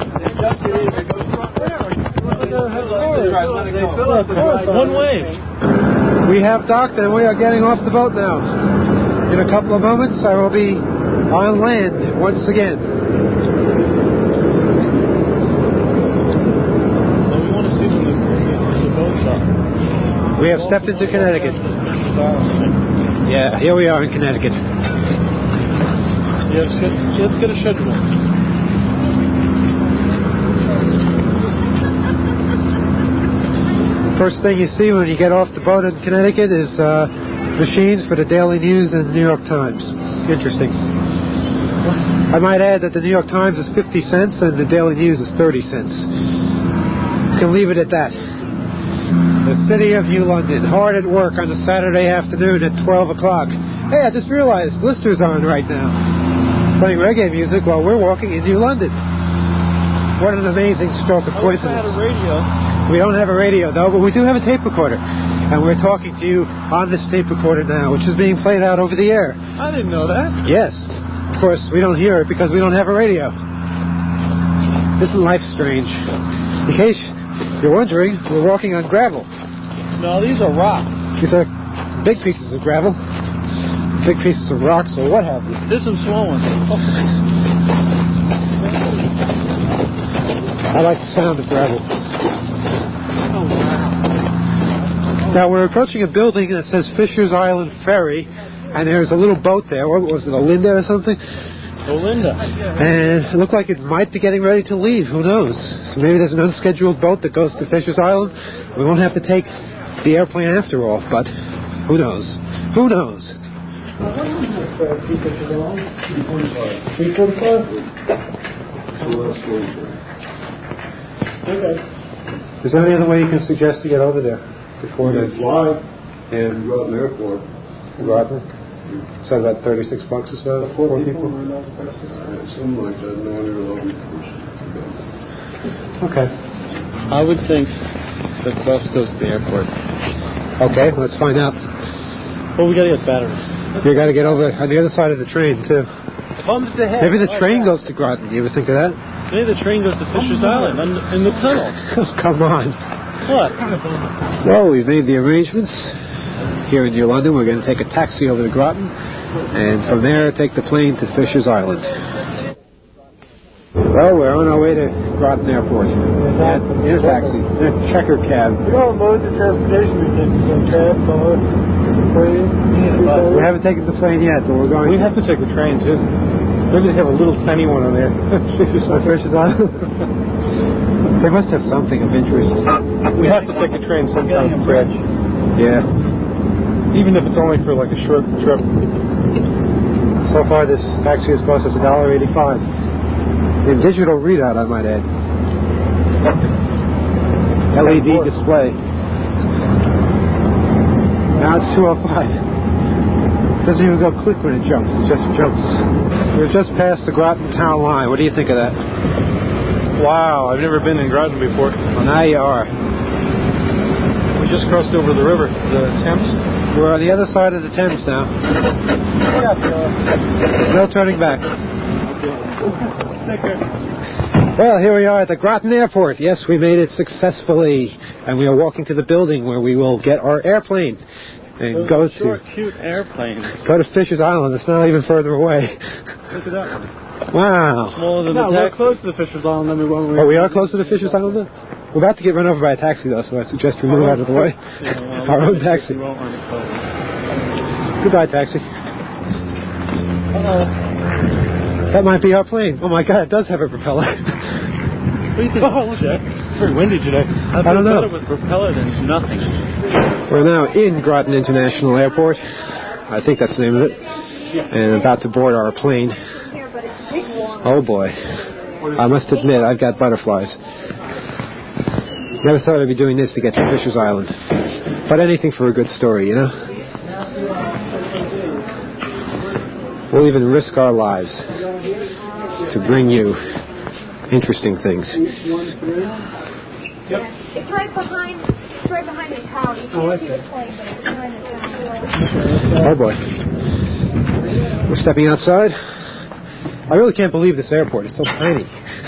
One wave. We have docked and we are getting off the boat now. In a couple of moments, I will be on land once again. Well, we want to see the, the boat shop. We have stepped into Connecticut. Yeah, here we are in Connecticut. Yeah, let's get, let's get a schedule. First thing you see when you get off the boat in Connecticut is uh, machines for the Daily News and the New York Times. Interesting. I might add that the New York Times is fifty cents and the Daily News is thirty cents. Can leave it at that. The city of New London, hard at work on a Saturday afternoon at twelve o'clock. Hey, I just realized Glister's on right now, playing reggae music while we're walking in New London. What an amazing stroke of I wish I coincidence. had a radio. We don't have a radio, though, but we do have a tape recorder. And we're talking to you on this tape recorder now, which is being played out over the air. I didn't know that. Yes. Of course, we don't hear it because we don't have a radio. Isn't life strange? In case you're wondering, we're walking on gravel. No, these are rocks. These are big pieces of gravel, big pieces of rocks, or what have you. There's some small ones. I like the sound of gravel. Now we're approaching a building that says Fisher's Island Ferry, and there's a little boat there. What was it, Olinda or something? Olinda. And it looked like it might be getting ready to leave. Who knows? So maybe there's an unscheduled boat that goes to Fisher's Island. We won't have to take the airplane after all, but who knows? Who knows? three forty-five? Okay. Is there any other way you can suggest to get over there before the fly and and go out in the airport. Groton? So about thirty-six bucks or so, four, four people. Uh, something like that. No, you're lovely. Okay. I would think that the bus goes to the airport. Okay, let's find out. Well, we gotta get batteries. You got to get over on the other side of the train too. Thumbs to head. Maybe the train goes to Groton. Do you ever think of that? Maybe the train goes to Fisher's Island on, in the tunnel. Come on. What? Well, we've made the arrangements here in New London. We're going to take a taxi over to Groton, and from there take the plane to Fisher's Island. Well, we're on our way to Groton Airport. And in a taxi, in a checker cab. You know what modes of transportation we take? The cab, boat, plane. We haven't taken the plane yet, but we're going. We have to take the train too. Maybe they have a little tiny one on there. Fisher's Island. They must have something of interest. We have to take a train sometime, Fred. Yeah. Even if it's only for like a short trip. So far, this taxi has cost us one dollar eighty-five. In digital readout, I might add. L E D display. Now it's two oh five. Doesn't even go click when it jumps. It just jumps. We're just past the Groton town line. What do you think of that? Wow, I've never been in Groton before. Well, now you are. We just crossed over the river, the Thames. We're on the other side of the Thames now. There's no turning back. Well, here we are at the Groton Airport. Yes, we made it successfully. And we are walking to the building where we will get our airplane. And Those go short, to cute airplanes. Go to Fisher's Island. It's not even further away. Look at that one. Wow. Smaller than No, the we're taxi. close to the Fisher's Island than we were when we Oh, we are close to the Fisher's Island then? We're about to get run over by a taxi, though, so I suggest we move out of the way. Yeah, well, Our own taxi. we won't run it close. Goodbye, taxi. Uh-oh. That might be our plane. Oh, my God, it does have a propeller. What do you think, Oh, Jack? It's very windy today. I, I don't know. better with propeller than nothing. We're now in Groton International Airport. I think that's the name of it. And about to board our plane. Oh, boy. I must admit, I've got butterflies. Never thought I'd be doing this to get to Fisher's Island. But anything for a good story, you know? We'll even risk our lives to bring you interesting things. Yep. It's right behind, it's right behind the tower. You can't see the plane, but it's behind the tower. Oh, boy. We're stepping outside. I really can't believe this airport. It's so tiny.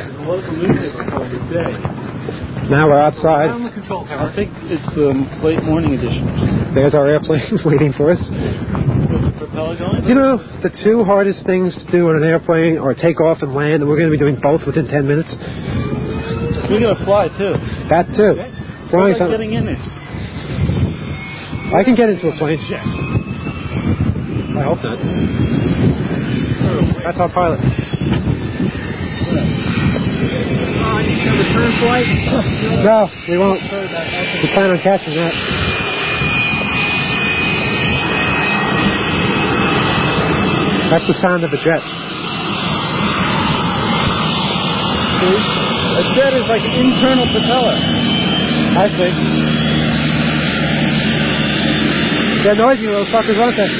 Now we're outside. On the control tower. I think it's the um, late morning edition. There's our airplane waiting for us. With the propeller going? You know, the two hardest things to do on an airplane are take off and land, and we're going to be doing both within ten minutes. We're going to fly, too. That, too. Okay. Flying How about some- getting in it? I can get into a plane. I hope not. That's our pilot. Return flight? No, we won't. We plan on catching that. That's the sound of a jet. See? A jet is like an internal propeller. I think. They're noisy little fuckers, aren't they?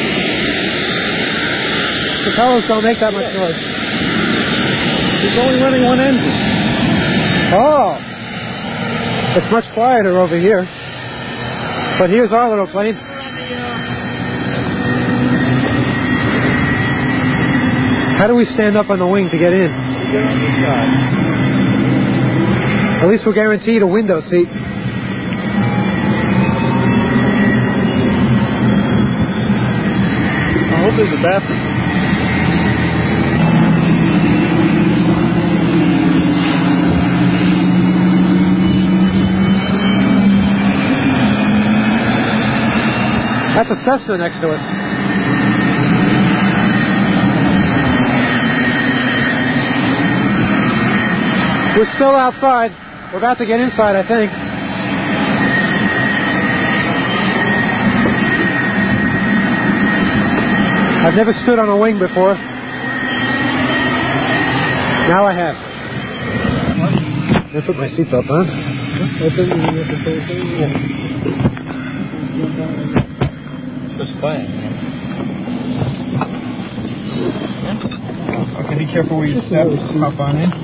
Propellers don't make that much noise. It's only running one engine. Oh! It's much quieter over here. But here's our little plane. How do we stand up on the wing to get in? Get on this side. At least we're guaranteed a window seat. I hope there's a bathroom. That's a Cessna next to us. We're still outside. We're about to get inside, I think. I've never stood on a wing before. Now I have. I put my seatbelt on. Just playing. Okay, be careful where you step. Hop on in.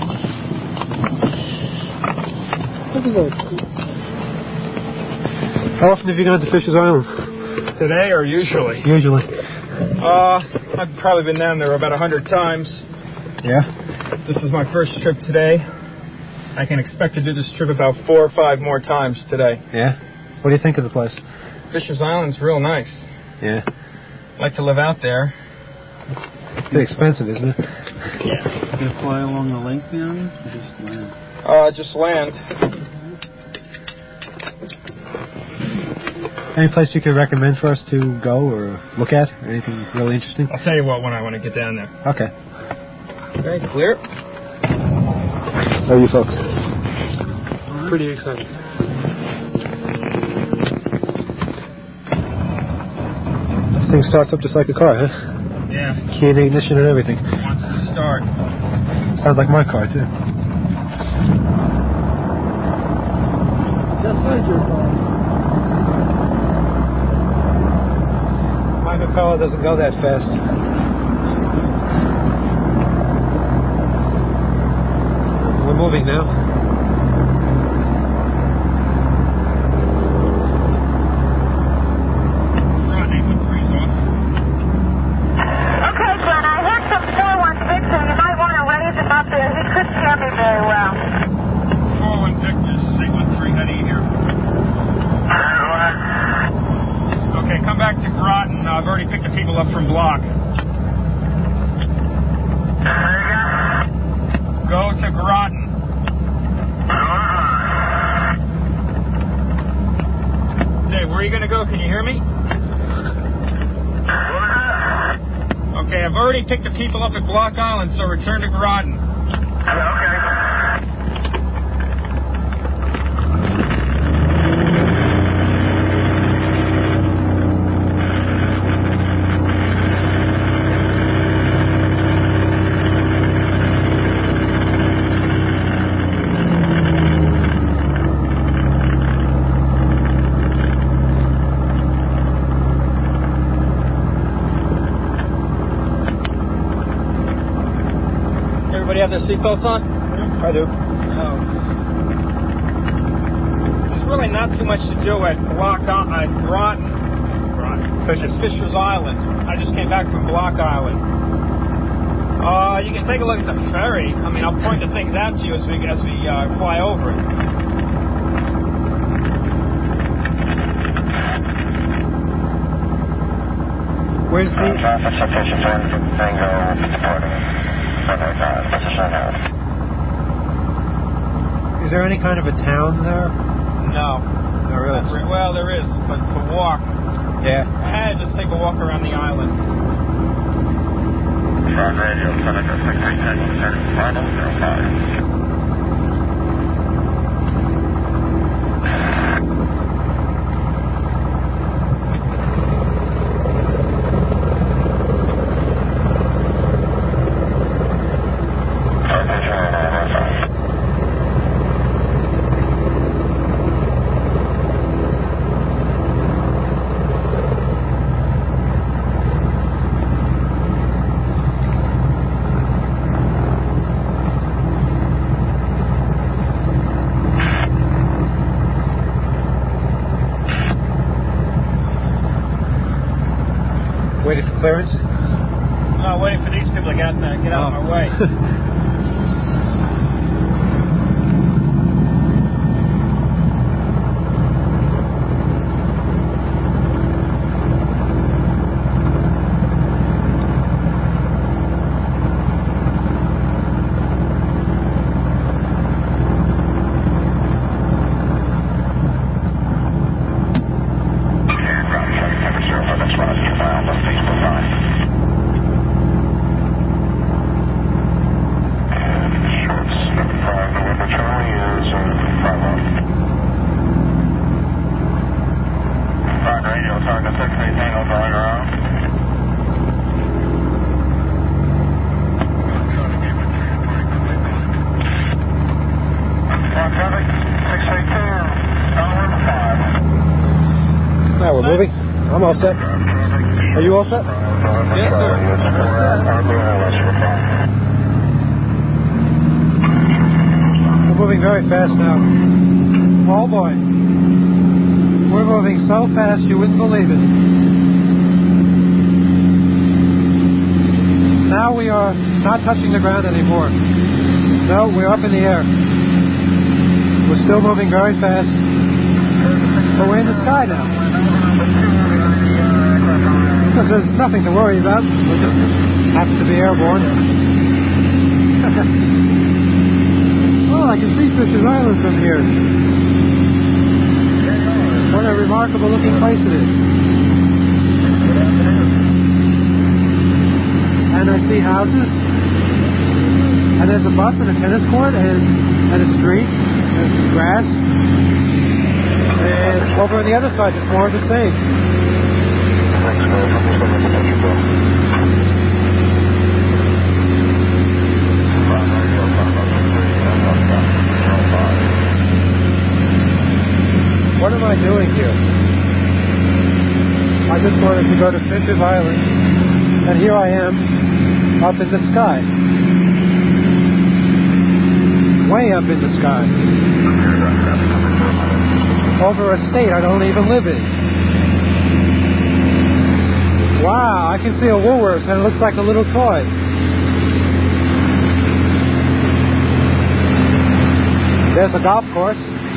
How often have you gone to Fisher's Island? Today or usually? Usually. Uh, I've probably been down there about a hundred times. Yeah? This is my first trip today. I can expect to do this trip about four or five more times today. Yeah? What do you think of the place? Fisher's Island's real nice. Yeah. I'd like to live out there. It's pretty expensive, isn't it? Yeah. You gonna fly along the lake now? Or just land? Uh, just land. Any place you could recommend for us to go or look at? Or anything really interesting? I'll tell you what when I want to get down there. Okay. Okay, clear. How are you folks? Pretty excited. This thing starts up just like a car, huh? Yeah. Key and ignition and everything. Wants to start. Sounds like my car, too. Just like your car. My Impala doesn't go that fast. We're moving now. Okay, Glenn, I heard some four one six, so you might want to raise him up there. He couldn't hear me very well. four one Victor, this is eight one three. How do you hear? Okay, come back to Groton. Uh, I've already picked the people up from Block. Go to Groton. Dave, where are you going to go? Can you hear me? Okay, I've already picked the people up at Block Island, so return to Groton. Everybody have their seatbelts on? I do. Oh. There's really not too much to do at Block I- at Groton. Groton. Fisher's. Fisher's Island. I just came back from Block Island. Uh, you can take a look at the ferry. I mean, I'll point the things out to you as we as we uh, fly over it. Where's the... Traffic citation Tango departing. Is there any kind of a town there? No. No, really? Well, there is, but to walk. Yeah. Eh, just take a walk around the island. Front radio, Seneca six three ten, final zero five. Waiting for clearance? No, waiting for these people to get, uh, get out Oh. of my way. Now we're moving. I'm all set. Are you all set? Yes, sir. We're moving very fast now. Oh boy. We're moving so fast you wouldn't believe it. Now we are not touching the ground anymore. No, we're up in the air. We're still moving very fast. But we're in the sky now. Because there's nothing to worry about. We just happen to be airborne. Oh, I can see Fisher's Island from here. What a remarkable looking place it is. And I see houses. And there's a bus and a tennis court and, and a street and grass. And over on the other side, it's more of the same. What am I doing here? I just wanted to go to Fisher's Island, and here I am, up in the sky. Way up in the sky. Over a state I don't even live in. Wow, I can see a Woolworths and it looks like a little toy. There's a golf course.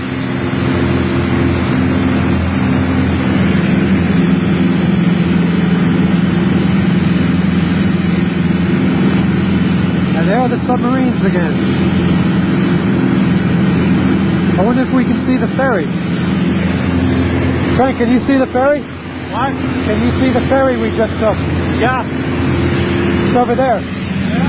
And there are the submarines again. I wonder if we can see the ferry. Frank, can you see the ferry? What? Can you see the ferry we just took? Yeah. It's over there. Yeah.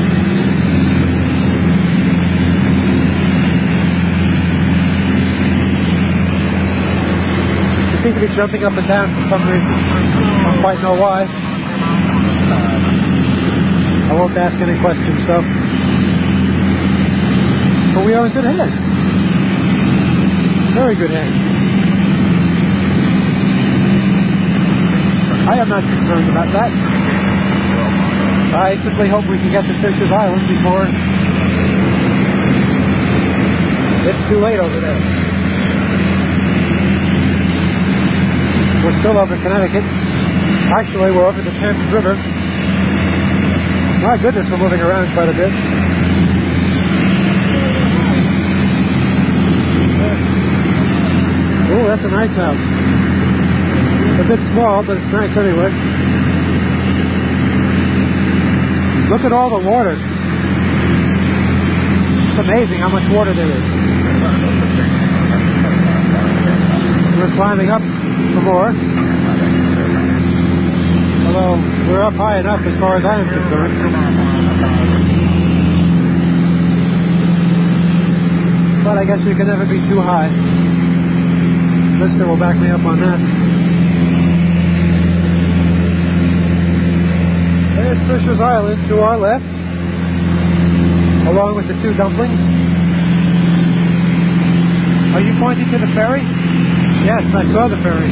You seem to be jumping up and down for some reason. I don't quite know why. I won't ask any questions, though. But we are in good hands. Very good hands. I am not concerned about that. I simply hope we can get to Fisher's Island before it's too late over there. We're still over Connecticut. Actually, we're over the Thames River. My goodness, we're moving around quite a bit. Oh, that's a nice house. A bit small, but it's nice anyway. Look at all the water. It's amazing how much water there is. We're climbing up some more. Although we're up high enough as far as I am concerned. But I guess you can never be too high. Lister will back me up on that. There's Fisher's Island to our left, along with the two dumplings. Are you pointing to the ferry? Yes, I saw the ferry.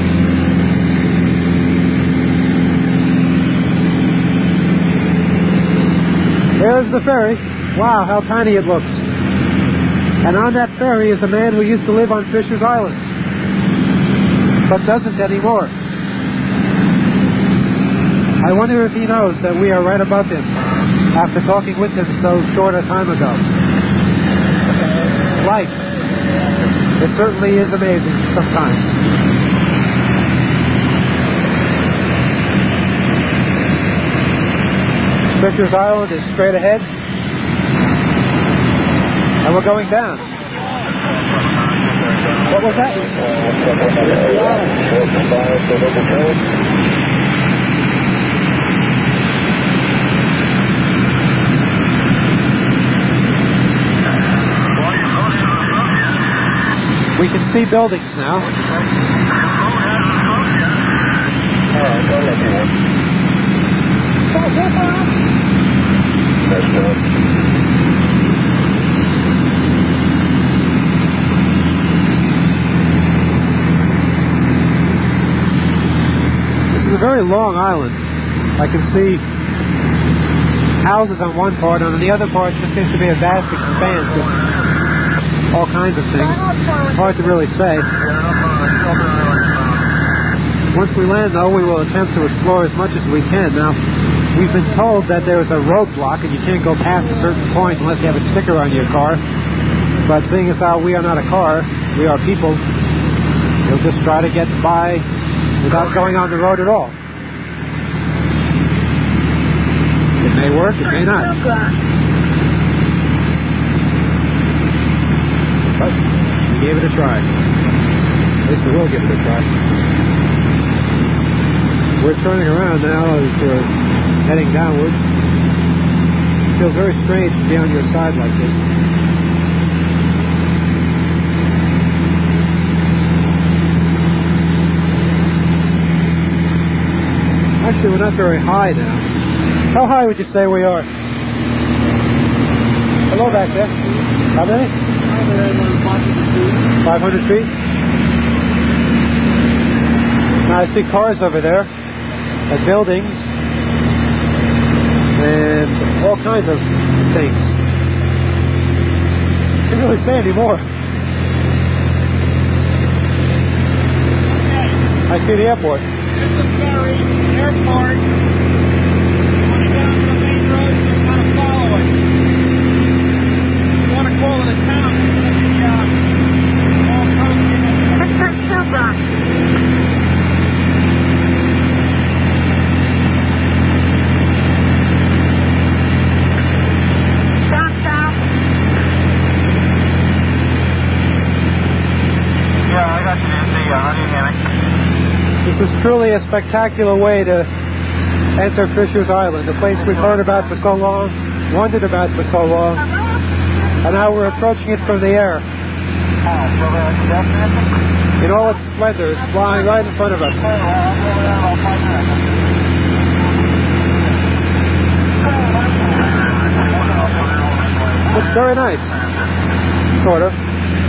There's the ferry. Wow, how tiny it looks. And on that ferry is a man who used to live on Fisher's Island, but doesn't anymore. I wonder if he knows that we are right above him after talking with him so short a time ago. Life. It certainly is amazing sometimes. Fisher's Island is straight ahead. And we're going down. What was that? We can see buildings now. This is a very long island. I can see houses on one part, and on the other part there seems to be a vast expanse of all kinds of things. Hard to really say. Once we land, though, we will attempt to explore as much as we can. Now, we've been told that there is a roadblock and you can't go past a certain point unless you have a sticker on your car. But seeing as how we are not a car, we are people, we'll just try to get by without going on the road at all. It may work, it may not. But we gave it a try. At least we will give it a try. We're turning around now as we're heading downwards. It feels very strange to be on your side like this. Actually, we're not very high now. How high would you say we are? Hello back there. How many? five hundred feet. Now I see cars over there, and buildings, and all kinds of things. Can't really say anymore. I see the airport. There's the ferry, airport. You want to get on the main road, you want to follow it. You want to call it a town, it's going to be uh, all coasting. Mister Sugar. Down south. Yeah, I got you, Nancy. Uh, how do you hear me? This is truly a spectacular way to enter Fisher's Island, a place we've heard about for so long, wondered about for so long, and now we're approaching it from the air. In all its splendor, it's flying right in front of us. Looks very nice, sort of.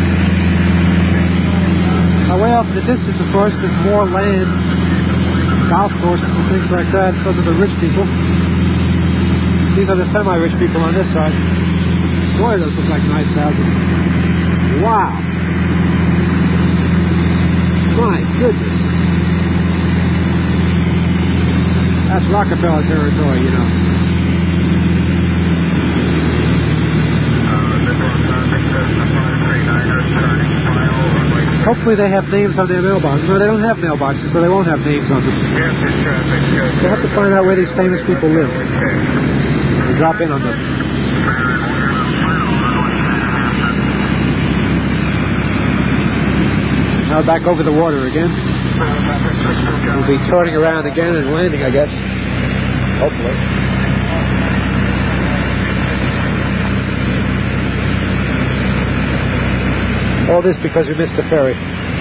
Now, way off in the distance, of course, there's more land, golf courses and things like that. Those are the rich people. These are the semi-rich people on this side. Boy, those look like nice houses. Wow. My goodness. That's Rockefeller territory, you know. Hopefully they have names on their mailboxes. No, they don't have mailboxes, so they won't have names on them. We'll have to find out where these famous people live. We'll drop in on them. Now back over the water again. We'll be turning around again and landing, I guess. Hopefully. All this because we missed the ferry.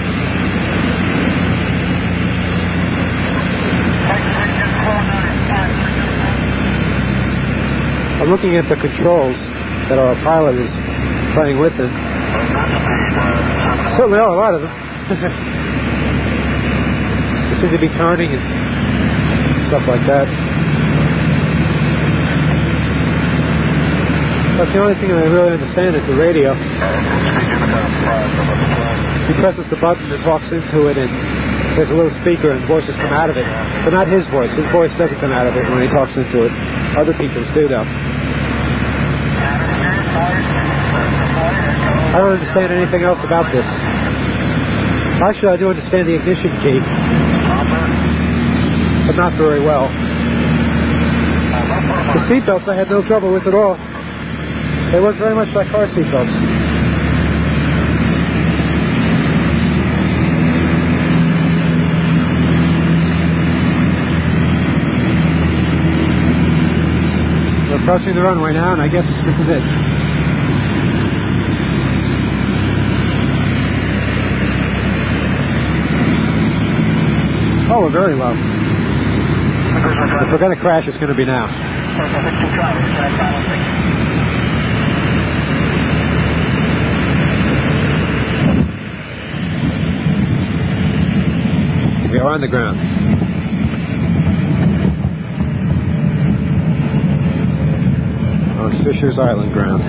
I'm looking at the controls that our pilot is playing with them. Certainly are a lot of them. They seem to be turning and stuff like that. But the only thing that I really understand is the radio. He presses the button and talks into it, and there's a little speaker and voices come out of it. But not his voice. His voice doesn't come out of it when he talks into it. Other people's do, though. I don't understand anything else about this. Actually, I do understand the ignition key, but not very well. The seatbelts I had no trouble with at all. They work very much like car seatbelts. We're approaching the runway now, and I guess this is it. Oh, we're very low. If we're going to crash, it's going to be now. We are on the ground. On Fisher's Island ground.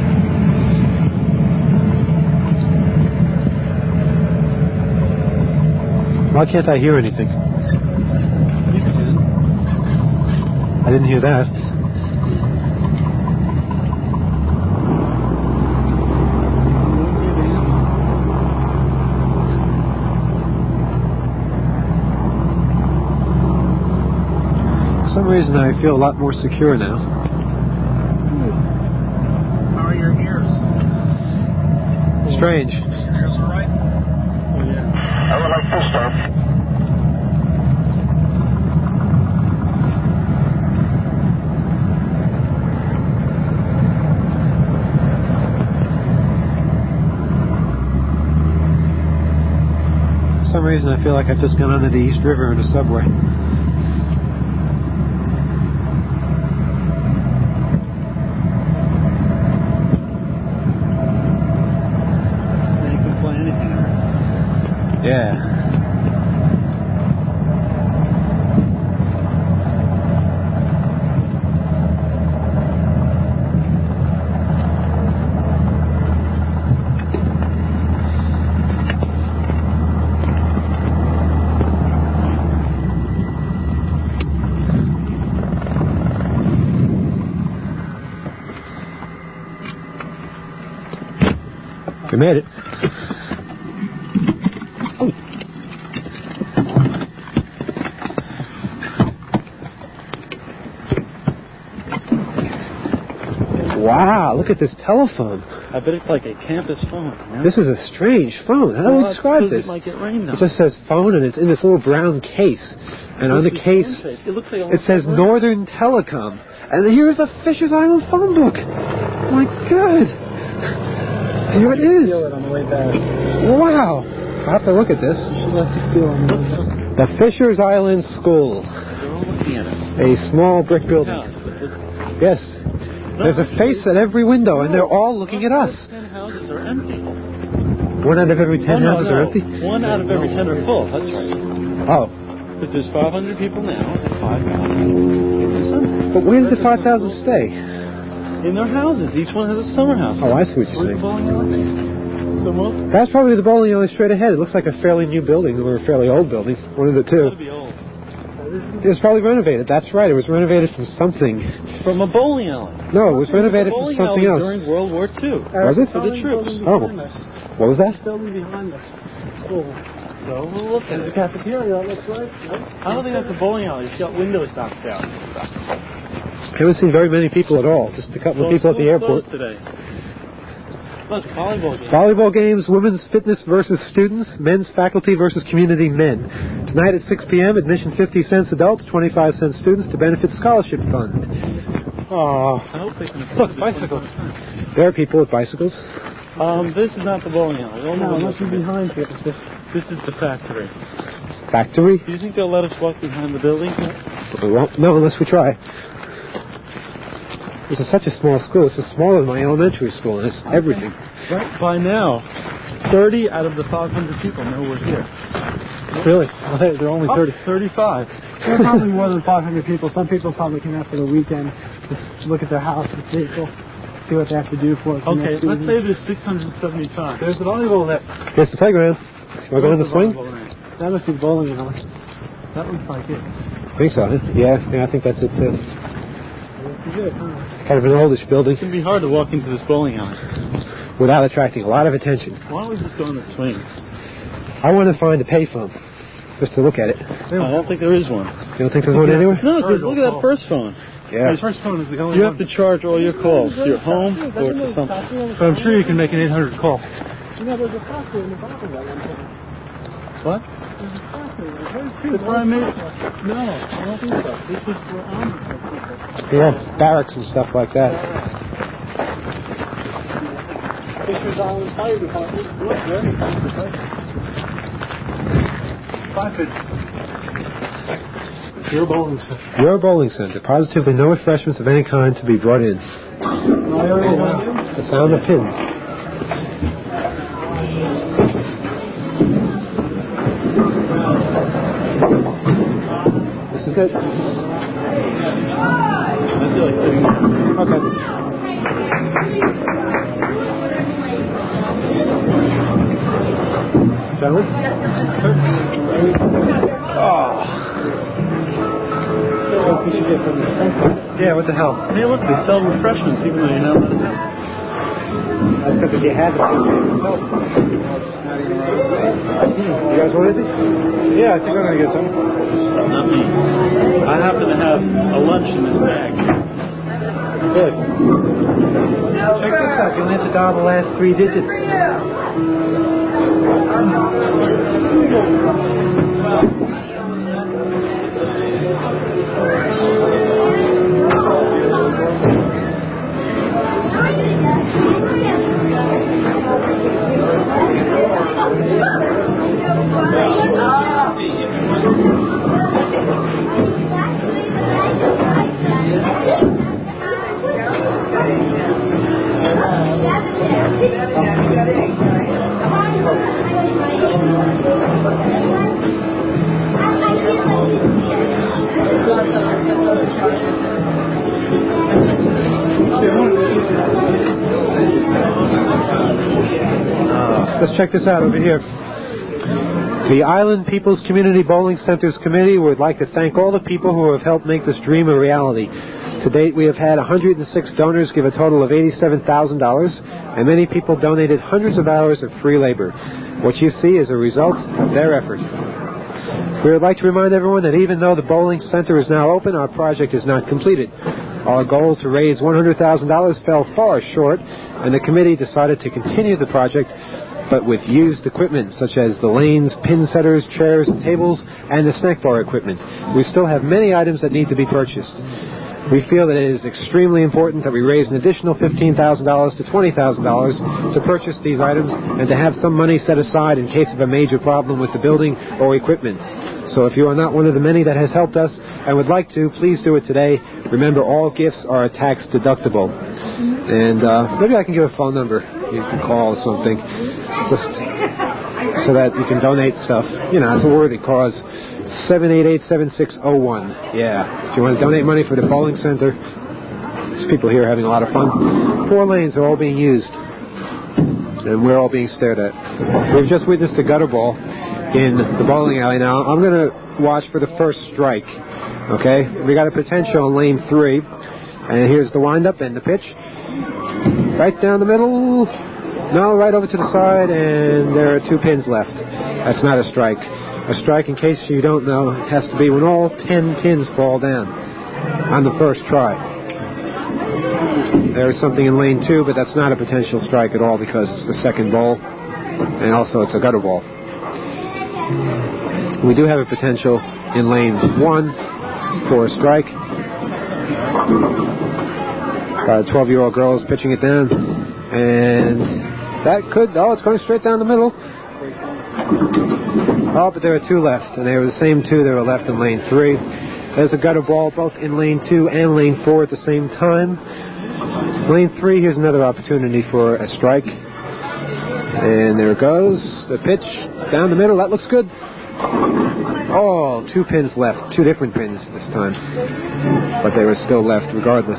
Why can't I hear anything? I didn't hear that. some reason I feel a lot more secure now. How are your ears? Strange. Your ears all right? Oh, yeah. I would like to start. For some reason I feel like I've just gone under the East River in a subway. They can play anything. Yeah. We made it. Oh. Wow, look at this telephone. I bet it's like a campus phone. You know? This is a strange phone. How do Well, we that's describe 'cause this? It might get rained on. It just says phone and it's in this little brown case. And on the case, it, looks like a it says Northern Telecom. And here's a Fisher's Island phone book. My God. Here it is. Feel it on the way back. Wow. I'll have to look at this. You should let it feel on the way back. The Fisher's Island School. They're all looking at us. A small brick building. Yes. There's a face at every window, and they're all looking at us. Ten houses are empty. One out of every ten Oh, no, houses no. are empty? One out of every ten are full. That's right. Oh. But there's five hundred people now and five thousand. But where did the five thousand stay? In their houses. Each one has a summer house. Oh, I see what you're Where's the saying. bowling alley? The most? That's probably the bowling alley straight ahead. It looks like a fairly new building or a fairly old building. One of the It's two. gotta be old. It was probably renovated. That's right. It was renovated from something. From a bowling alley. No, it was renovated from Bowling something alley else. during World War Two. Was it? For the troops. Oh. What was that? Building behind us. School. So we'll look at There's a it. cafeteria, it looks like. I don't think that's a bowling alley. It's got windows knocked out. I haven't seen very many people at all. Just a couple of people at the airport. Today. Look, volleyball game. Volleyball games, women's fitness versus students, men's faculty versus community men. Tonight at six p.m., admission fifty cents adults, twenty-five cents students to benefit scholarship fund. Oh, I hope they can look, bicycles. There are people with bicycles. Um, this is not the bowling alley. Don't No, know it must be behind here. This, this is the factory. Factory? Do you think they'll let us walk behind the building? We won't. No, unless we try. This is such a small school. This is smaller than my elementary school, and it's everything. Right. By now, thirty out of the five hundred people know we're here. Really? Well, hey, there are only Oh, thirty. thirty-five. There are probably more than five hundred people. Some people probably came out for the weekend to look at their house and see, see what they have to do for it. Okay, let's say there's six hundred seventy-five. There's the volleyball net. Here's the playground. You want to go in the swing? That must be the bowling alley. That looks like it. I think so. Huh? Yeah, yeah, I think that's it. Too. Good, huh? Kind of an oldish building It's going to be hard to walk into this bowling alley. without attracting a lot of attention. Why don't we just go in the swing? I want to find a payphone just to look at it. I don't think there is one. You don't think there's one anywhere? No, because look at that first phone. Yeah. The first phone is the only You have to charge all your calls to your home or to something. But I'm sure you can make an eight hundred call. You know, there's a factory in the bottom of that one thing. What? There's a factory. It's very That's cute. where I made it. No, I don't think so. This is for army people. Yeah, barracks and stuff like that. Fisher's Island Fire Department. Look, ready. Your bowling center. Your bowling center. Positively no refreshments of any kind to be brought in. The sound of pins. This is it. I feel like sitting there. Okay. Gentlemen? Oh. Yeah, what the hell? Hey, look, they sell refreshments even though you're not letting them. That's because you had the picture yourself. You guys want anything? Yeah, I think I'm going to get some. Not me. I happen to have a lunch in this bag. Good. Check this out. You'll have to dial the last three digits. Let's check this out over here. The Island People's Community Bowling Centers Committee would like to thank all the people who have helped make this dream a reality. To date, we have had one hundred six donors give a total of eighty-seven thousand dollars, and many people donated hundreds of hours of free labor. What you see is a result of their effort. We would like to remind everyone that even though the bowling center is now open, our project is not completed. Our goal to raise one hundred thousand dollars fell far short, and the committee decided to continue the project, but with used equipment such as the lanes, pin setters, chairs, and tables, and the snack bar equipment. We still have many items that need to be purchased. We feel that it is extremely important that we raise an additional fifteen thousand dollars to twenty thousand dollars to purchase these items and to have some money set aside in case of a major problem with the building or equipment. So if you are not one of the many that has helped us and would like to, please do it today. Remember, all gifts are tax deductible. And uh, maybe I can give a phone number you can call or something, just so that you can donate stuff. You know, it's a worthy cause. seven eight eight, seven six zero one. Yeah. If you want to donate money for the bowling center, there's people here having a lot of fun. Four lanes are all being used, and we're all being stared at. We've just witnessed a gutter ball in the bowling alley. Now, I'm going to watch for the first strike. Okay? We got a potential in lane three, and here's the windup and the pitch. Right down the middle. No, right over to the side, and there are two pins left. That's not a strike. A strike, in case you don't know, has to be when all ten pins fall down on the first try. There's something in lane two, but that's not a potential strike at all because it's the second ball, and also it's a gutter ball. We do have a potential in lane one for a strike. A twelve-year-old girl is pitching it down, and that could, oh, it's going straight down the middle. Oh, but there are two left, and they were the same two that were left in lane three. There's a gutter ball both in lane two and lane four at the same time. Lane three, here's another opportunity for a strike. And there it goes. The pitch down the middle. That looks good. Oh, two pins left. Two different pins this time. But they were still left regardless.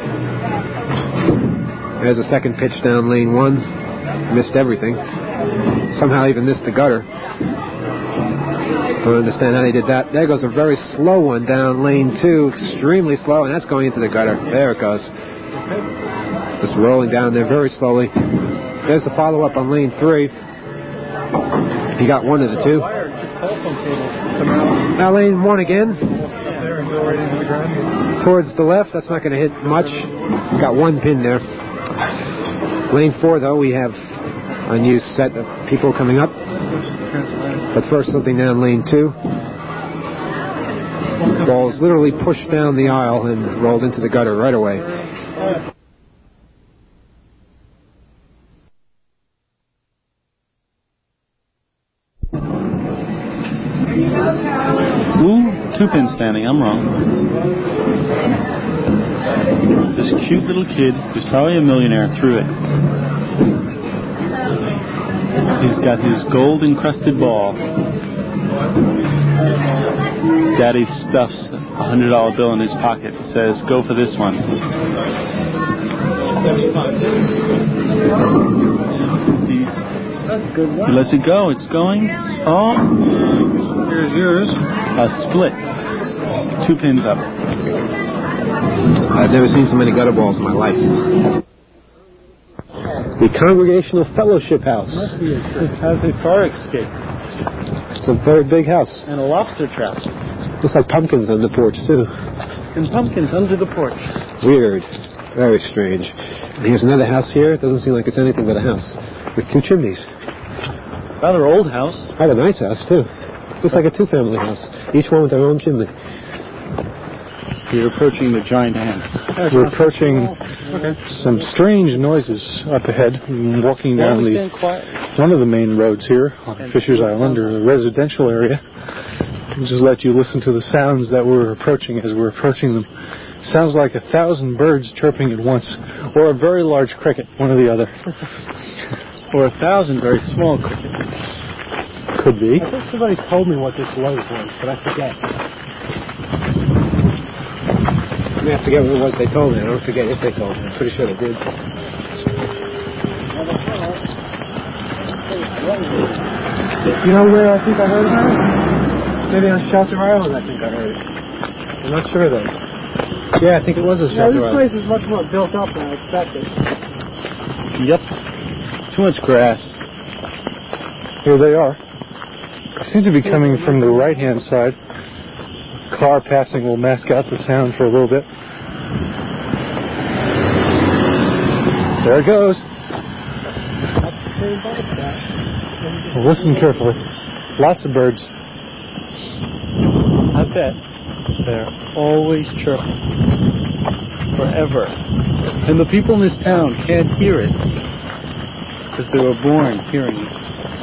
There's a second pitch down lane one. Missed everything. Somehow even missed the gutter. Don't understand how they did that. There goes a very slow one down lane two. Extremely slow, and that's going into the gutter. There it goes. Just rolling down there very slowly. There's the follow-up on lane three. He got one of the two. Now lane one again. Towards the left. That's not going to hit much. Got one pin there. Lane four, though, we have a new set of people coming up. But first, something down lane two. The ball is literally pushed down the aisle and rolled into the gutter right away. Ooh, two pins standing. I'm wrong. This cute little kid, who's probably a millionaire, threw it. He's got his gold-encrusted ball. Daddy stuffs a hundred dollar bill in his pocket and says, "Go for this one." He, he lets it go. It's going. Oh, here's yours. A split. Two pins up. I've never seen so many gutter balls in my life. The Congregational Fellowship House. Must be a church. It has a fire escape. It's a very big house. And a lobster trap. Looks like pumpkins on the porch, too. And pumpkins under the porch. Weird. Very strange. And here's another house here. It doesn't seem like it's anything but a house. With two chimneys. Rather old house. Rather nice house, too. Looks like a two-family house. Each one with their own chimney. We're approaching the giant ants. We're approaching okay. some strange noises up ahead. We're walking down the one of the main roads here on Fisher's Island, or the residential area. We'll just let you listen to the sounds that we're approaching as we're approaching them. Sounds like a thousand birds chirping at once, or a very large cricket, one or the other. Or a thousand very small crickets. Could be. I think somebody told me what this was once, but I forget. I forget what it was they told me. I don't forget if they told me. I'm pretty sure they did. You know where I think I heard about it? Maybe on Shelter Island, I think I heard it. I'm not sure, though. Yeah, I think it was a Shelter Island. Yeah, this place is much more built up than I expected. Yep. Too much grass. Here they are. They seem to be coming from the right-hand side. Car passing will mask out the sound for a little bit. There it goes. Well, listen carefully. Lots of birds. I bet they're always chirping. Forever. And the people in this town can't hear it because they were born hearing it.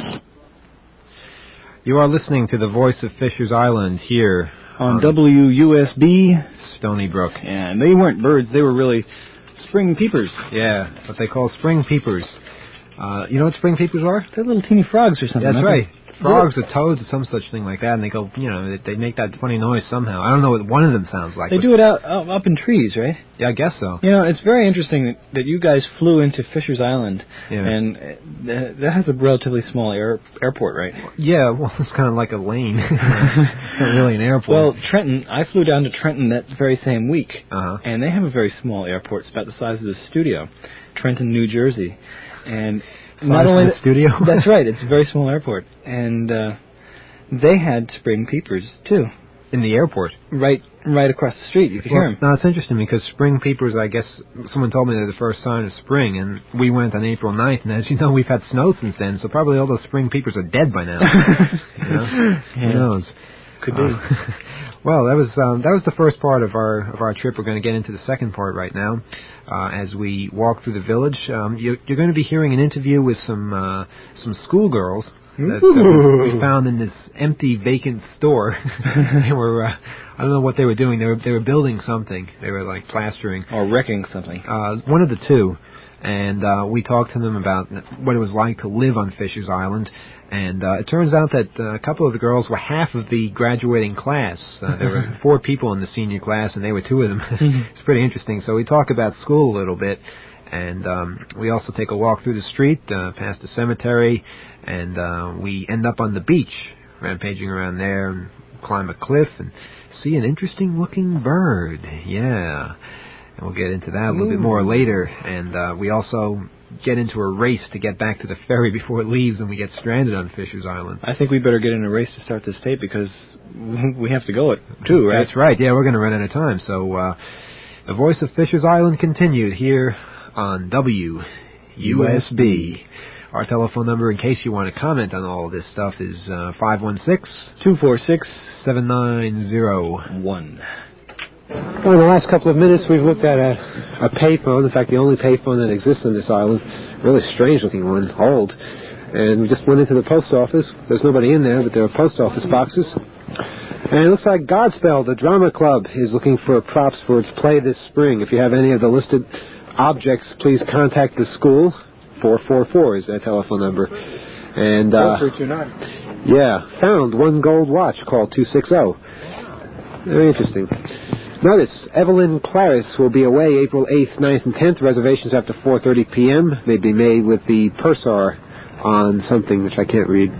You are listening to the voice of Fisher's Island here on W U S B Stony Brook. And they weren't birds, they were really spring peepers. Yeah, what they call spring peepers. Uh, you know what spring peepers are? They're little teeny frogs or something. That's right. Frogs or toads or some such thing like that, and they go, you know, they, they make that funny noise somehow. I don't know what one of them sounds like. They do it out, out up in trees, right? Yeah, I guess so. You know, it's very interesting that, that you guys flew into Fisher's Island, yeah. and th- that has a relatively small air, airport, right? Yeah, well, it's kind of like a lane. It's not really an airport. Well, Trenton, I flew down to Trenton that very same week, uh-huh. and they have a very small airport. It's about the size of the studio, Trenton, New Jersey. And not only the studio. That's right. It's a very small airport, and uh, they had spring peepers too in the airport. Right, right across the street. You could well, hear them. No, it's interesting because spring peepers. I guess someone told me they're the first sign of spring, and we went on April ninth, and as you know, we've had snow since then, so probably all those spring peepers are dead by now. You know? Yeah. Who knows? Could be. Uh, well, that was um, that was the first part of our of our trip. We're going to get into the second part right now. Uh, as we walk through the village, um, you, you're going to be hearing an interview with some uh, some schoolgirls that uh, we found in this empty, vacant store. They were, uh, I don't know what they were doing. They were they were building something. They were like plastering or wrecking something. Uh, one of the two. And uh, we talked to them about what it was like to live on Fisher's Island. And uh, it turns out that uh, a couple of the girls were half of the graduating class. Uh, there were four people in the senior class, and they were two of them. It's pretty interesting. So we talk about school a little bit. And um, we also take a walk through the street, uh, past the cemetery. And uh, we end up on the beach, rampaging around there, and climb a cliff and see an interesting-looking bird. Yeah. And we'll get into that a little Ooh. bit more later. And uh, we also get into a race to get back to the ferry before it leaves and we get stranded on Fisher's Island. I think we better get in a race to start this tape because we have to go it too, right? That's right. Yeah, we're going to run out of time. So uh, the voice of Fisher's Island continued here on W U S B. Our telephone number, in case you want to comment on all of this stuff, is uh, five one six, two four six, seven nine zero one. Well, in the last couple of minutes, we've looked at a, a payphone. In fact, the only payphone that exists on this island. Really strange-looking one, old. And we just went into the post office. There's nobody in there, but there are post office boxes. And it looks like Godspell, the drama club, is looking for props for its play this spring. If you have any of the listed objects, please contact the school. four four four is that telephone number. And uh, four three two nine. Yeah, found one gold watch called two six zero. Very interesting. Notice, Evelyn Claris will be away April eighth, ninth, and tenth. Reservations after four thirty p.m. may be made with the Pursar on something which I can't read.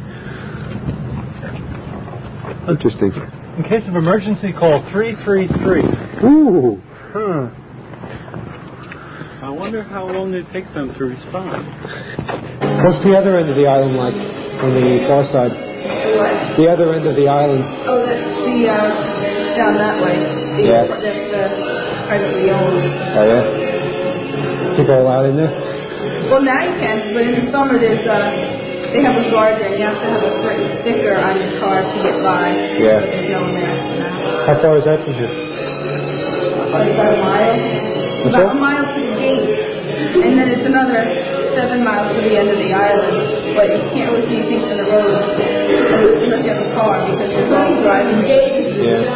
Interesting. In case of emergency, call three three three. Ooh. Huh. I wonder how long it takes them to respond. What's the other end of the island like on the far side? What? The other end of the island. Oh, that's the, uh, down that way. The, Yeah. That's uh, privately owned. Oh, yeah? People allowed in there? Well, now you can, but in the summer there's, uh, they have a guard there. You have to have a certain sticker on your car to get by. Yeah. But there's no one there now. How far is that from here? About a mile. What's About that? a mile to the gate. And then it's another seven miles to the end of the island. But you can't really see anything from the road unless you have a car because there's all driving. Yeah.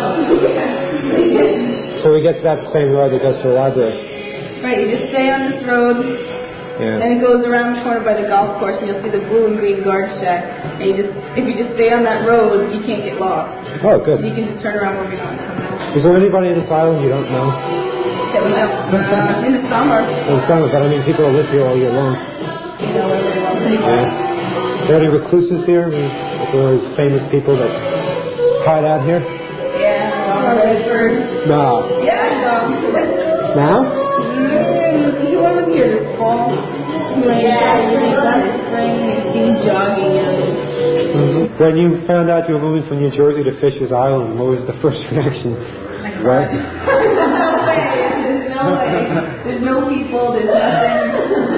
So we get to that same road that goes to the library. Right, you just stay on this road. Yeah. And it goes around the corner by the golf course, and you'll see the blue and green guard shack. And you just, if you just stay on that road, you can't get lost. Oh, good. You can just turn around wherever you want to come out. Is there anybody in this island you don't know? Uh, in the summer, In the summer, but I mean people who live here all year long. you know, everyone. Yeah. Are there any recluses here? I mean, are there any famous people that hide out here? Yeah, uh, Redford. No. Yeah, I know. Now? Mm, he wasn't here this fall. He went yeah, he got his spring and he's jogging. Mm-hmm. When you found out you were moving from New Jersey to Fisher's Island, what was the first reaction? What? No way. There's no way. There's no people. There's nothing.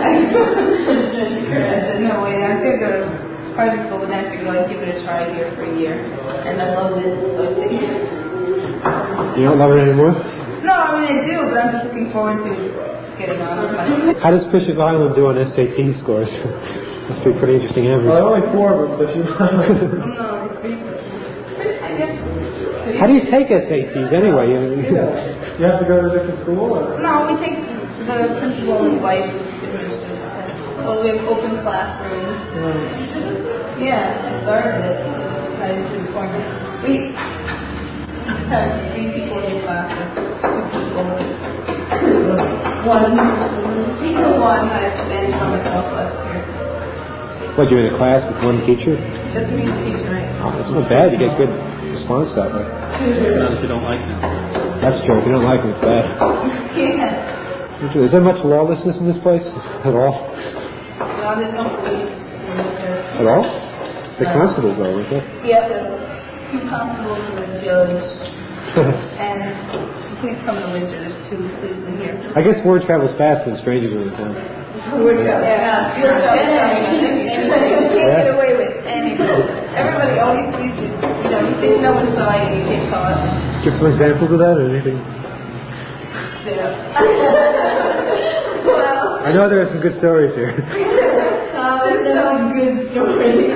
There's no way. I'm going to go to private school, but then I figured I'd give it a try here for a year. And I love it. So I stay here. You don't love it anymore? No, I mean I do, but I'm just looking forward to getting on with my. How does Fisher's Island do on S A T scores? Must be a pretty interesting average. Well, only four of them, so she's No, it's pretty, pretty, I guess. How do you take S A Ts anyway? You, You have to go to a different school? Or? No, we take the principal and wife administers the test. Well, we have open classrooms. Yeah, I started it. I just did the corner. We just have three people in the class. One, one I managed by myself last year. what, you're in a class with one teacher? Just me and the teacher, right? Oh, that's not bad. You get good response that way. Not if you don't like them. That's true. If you don't like them, it's bad. Yeah. Is there much lawlessness in this place? At all? No, there's no police. At all? The constables, though, aren't there? Yeah, there's two constables and a judge. And the police come in the winter. There's two police in here. I guess word travels fast when strangers are in town. Word travels. Yeah, word travels. You can't get away with anything. Everybody always sees you. You know, you think no one saw you, you get caught. Give some examples of that or anything? Yeah. Well, I know there are some good stories here. uh, there's no good stories.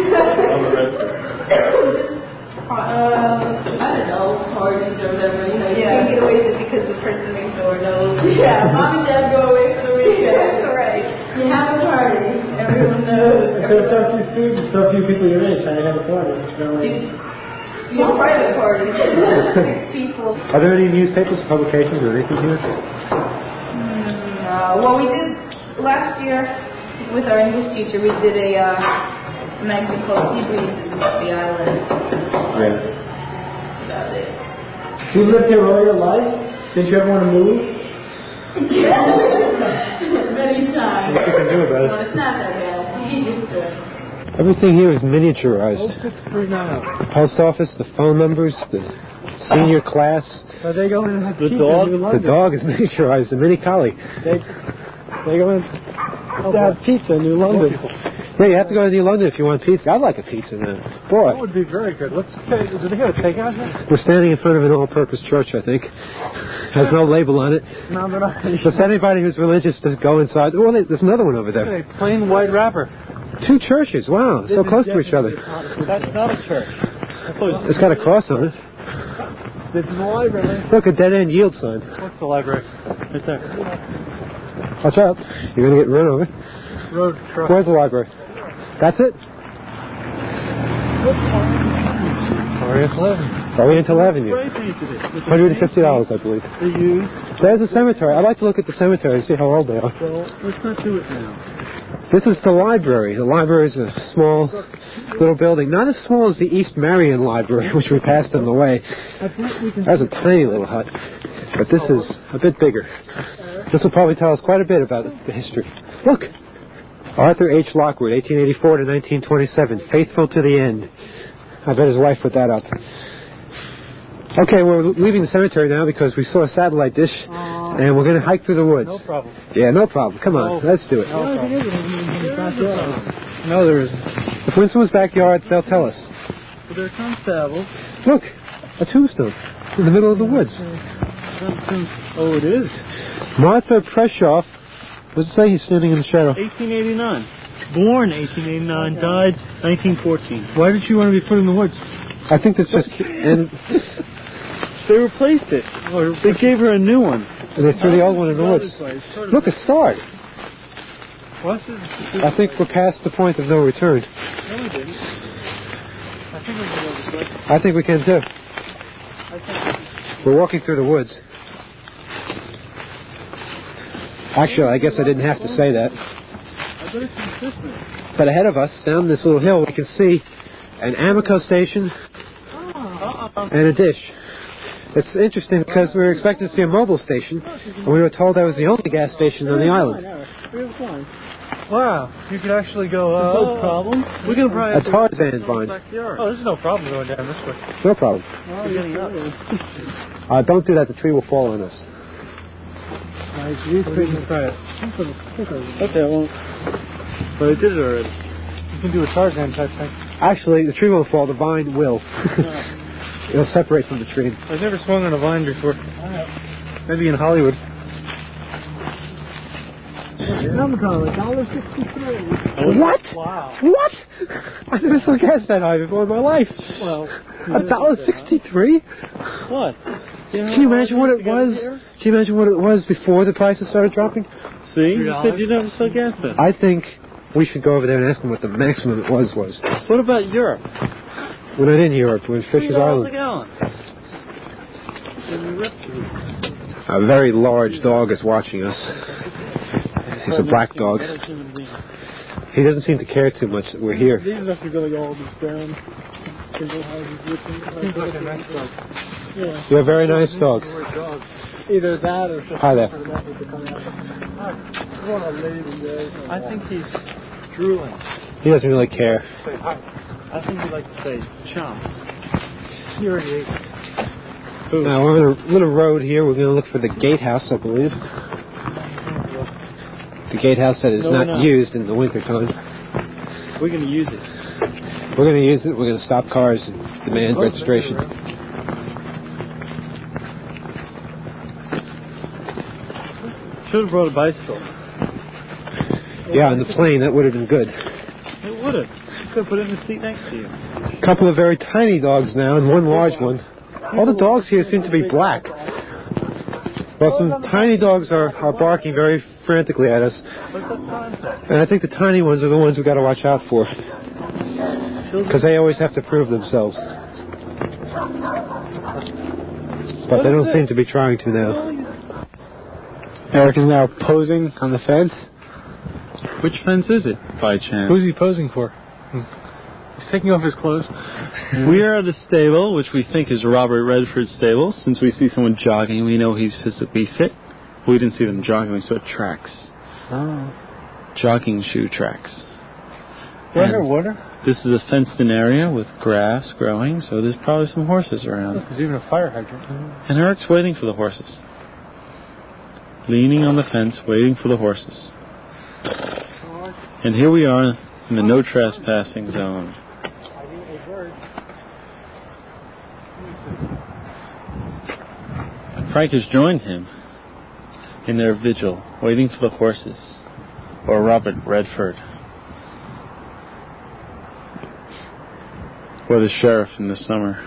Um, I don't know, parties or whatever, you know, you Yeah. can't get away with it because the person next door knows. Yeah, mom and dad go away for the weekend. That's right. You have a party, everyone knows. There's so few students, so few people your age trying to have a party. It's really... You have private parties. Six people. Are there any newspapers, publications, or anything here? Mm, no. Well, we did, last year, with our English teacher, we did a uh, magazine called Sea Breezes about the island. Yeah. About it. You lived here all your life? Did you ever want to move? Many times. What you can do about it? No, it's not that bad. You get used to it. Everything here is miniaturized. oh six three nine. The post office, the phone numbers, the senior class. So they go in and have The pizza dog? in New The London. dog is miniaturized, the mini collie. They, they go in to have pizza in New London. Yeah, you have to go to New London if you want pizza. I'd like a pizza now. That Boy, would be very good. What's okay? Is it here? Take out here? we're standing in front of an all-purpose church, I think. Has no label on it. No, they're not. Just anybody who's religious to go inside. Oh, there's another one over there. A plain white wrapper. Two churches. Wow, so close to each other. That's not a church. It's got a cross on it. This is the library. Look, a dead-end yield sign. What's the library? Right there. Watch out. You're going to get run over. Road truck. Where's the library? That's it? Oriental eleven. Oriental Avenue. Spray painted it. one hundred fifty dollars, I believe. They used. There's a cemetery. I'd like to look at the cemetery and see how old they are. So let's not do it now. This is the library. The library is a small little building. Not as small as the East Marion Library, which we passed on the way. I think we can. That's a tiny little hut. But this is a bit bigger. This will probably tell us quite a bit about the history. Look! Arthur H. Lockwood, eighteen eighty-four to nineteen twenty-seven. Faithful to the end. I bet his wife put that up. Okay, we're leaving the cemetery now because we saw a satellite dish, uh, and we're going to hike through the woods. No problem. Yeah, no problem. Come on, no. let's do it. No, no there isn't. If we're in someone's backyard, they'll tell us. Well, there comes Savile. Look, a tombstone in the middle of the woods. Oh, it is. Martha Preshoff. What does it say? He's standing in the shadow. eighteen eighty-nine. Born eighteen eighty-nine, died nineteen fourteen. Why did she want to be put in the woods? I think that's just... And they replaced it. Or they gave her a new one. And they threw the old one in the woods. Look, a star. What's this? I think we're past the point of no return. No, we didn't. I think we can go this way. I think we can too. I think we're walking through the woods. Actually, I guess I didn't have to say that. I bet it's consistent. But ahead of us, down this little hill, we can see an Amoco station and a dish. It's interesting because we were expecting to see a mobile station, and we were told that was the only gas station on the island. Wow, you could actually go, uh, no problem. We can probably a Tarzan vine. Oh, there's no problem going down this way. No problem. We're getting up. Uh, don't do that, the tree will fall on us. We can try it. Okay, I won't. But I did it already. You can do a Tarzan type thing. Actually, the tree won't fall, the vine will. It'll separate from the tree. I've never swung on a vine before. Maybe in Hollywood. one dollar sixty-three. What? Wow. What? I never saw gas that high before in my life. Well, a dollar sixty-three? What? You know, Can you imagine what it was? Can you imagine what it was before the prices started dropping? See, you said you never saw gas then. I think we should go over there and ask them what the maximum it was was. What about Europe? We're not in Europe. We're in Fisher's Island. A very large dog is watching us. He's a black dog. He doesn't seem to care too much that we're here. These must be going all this down. Yeah. You're a very nice dog. Either that or... Hi there. I think he's drooling. He doesn't really care. I think he'd like to say chomp. He already ate. Now we're on a little road here. We're going to look for the gatehouse, I believe. The gatehouse that is no, not, not used in the winter time. We're going to use it. We're going to use it. We're going to stop cars and demand oh, registration. Should have brought a bicycle. Yeah, on the plane, that would have been good. It would have. You could have put it in the seat next to you. A couple of very tiny dogs now and one large one. All the dogs here seem to be black. Well, some tiny dogs are, are barking very frantically at us. And I think the tiny ones are the ones we've got to watch out for. Because they always have to prove themselves. But they don't seem to be trying to now. Eric is now posing on the fence. Which fence is it, by chance? Who's he posing for? He's taking off his clothes. We are at the stable, which we think is Robert Redford's stable. Since we see someone jogging, we know he's physically fit. We didn't see them jogging, we saw tracks. Oh. Jogging shoe tracks. Water, water? This is a fenced-in area with grass growing, so there's probably some horses around. Look, there's even a fire hydrant. And Eric's waiting for the horses. Leaning on the fence, waiting for the horses. And here we are in the no trespassing zone. Frank has joined him in their vigil, waiting for the horses, or Robert Redford, or the sheriff in the summer.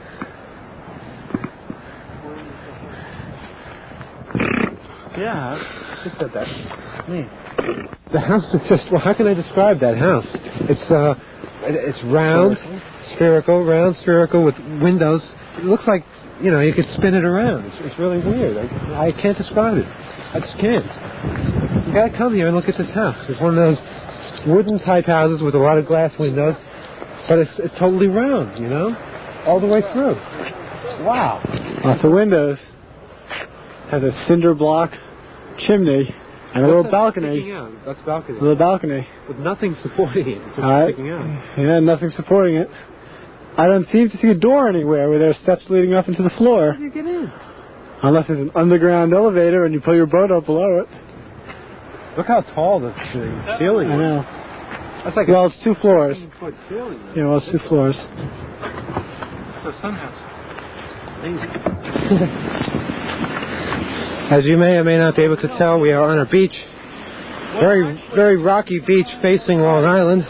Yeah, who said that? Me. The house is just, well, how can I describe that house? It's uh, it's round, spherical, round, spherical with windows. It looks like, you know, you could spin it around. It's, it's really weird. I, I can't describe it. I just can't. You gotta come here and look at this house. It's one of those wooden type houses with a lot of glass windows, but it's, it's totally round, you know, all the way through. Wow. Lots of windows. Has a cinder block chimney and a What's little that balcony. sticking out? That's balcony. A little balcony. With nothing supporting it. It's just All right. sticking out. Yeah, nothing supporting it. I don't seem to see a door anywhere where there are steps leading up into the floor. How do you get in? Unless it's an underground elevator and you pull your boat up below it. Look how tall the, the ceiling I is. know. That's like well, a it's two floors. foot ceiling. Yeah, well, it's two floors. It's a sun house. As you may or may not be able to tell, we are on a beach. Very, very rocky beach facing Long Island.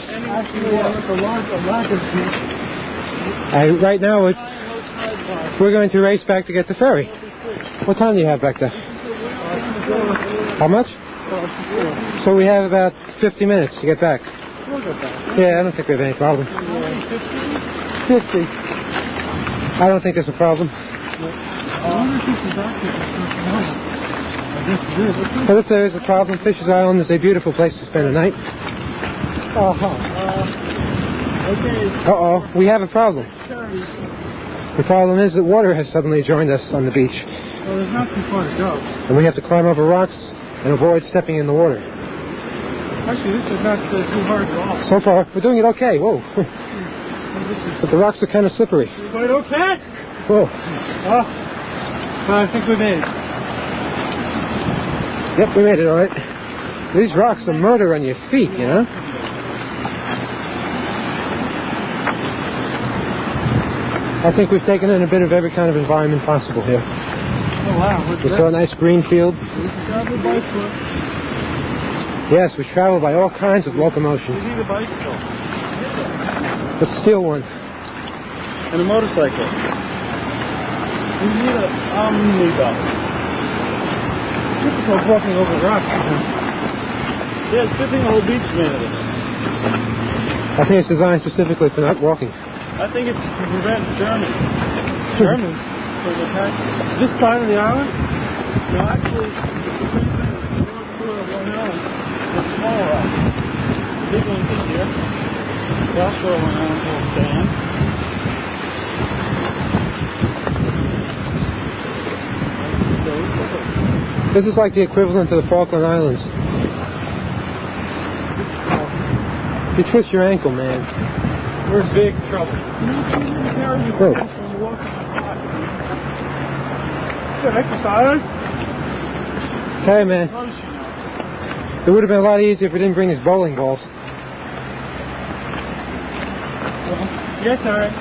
And right now, we're, we're going to race back to get the ferry. What time do you have back there? How much? So we have about fifty minutes to get back. Yeah, I don't think we have any problem. fifty. I don't think there's a problem. But if there is a problem, Fisher's Island is a beautiful place to spend a night. Uh-huh. Uh-oh, we have a problem. The problem is that water has suddenly joined us on the beach. Well, there's not too far to go. And we have to climb over rocks and avoid stepping in the water. Actually, this is not uh, too hard at all. So far, we're doing it okay. Whoa. But the rocks are kind of slippery. But okay. Whoa. Well, I think we made it. Yep, we made it, all right. These rocks are murder on your feet, you know? I think we've taken in a bit of every kind of environment possible here. Oh, wow. We saw a nice green field. Travel by foot. Yes, we travel by all kinds of locomotion. You need a bicycle. Let's steal one. And a motorcycle. You need an omnibus. Difficult walking over rocks. Yeah, it's good thing the whole beach is made of it. I think it's designed specifically for not walking. I think it's to prevent Germans. Germans? From attacking. This side of the island? No, actually, the north shore of Long Island is small rocks. The big ones is here. South shore of Long Island will stand. This is like the equivalent to the Falkland Islands. You twist your ankle, man. We're in big trouble. Oh. Good exercise. Hey, man. It would have been a lot easier if we didn't bring these bowling balls. Yes, all right.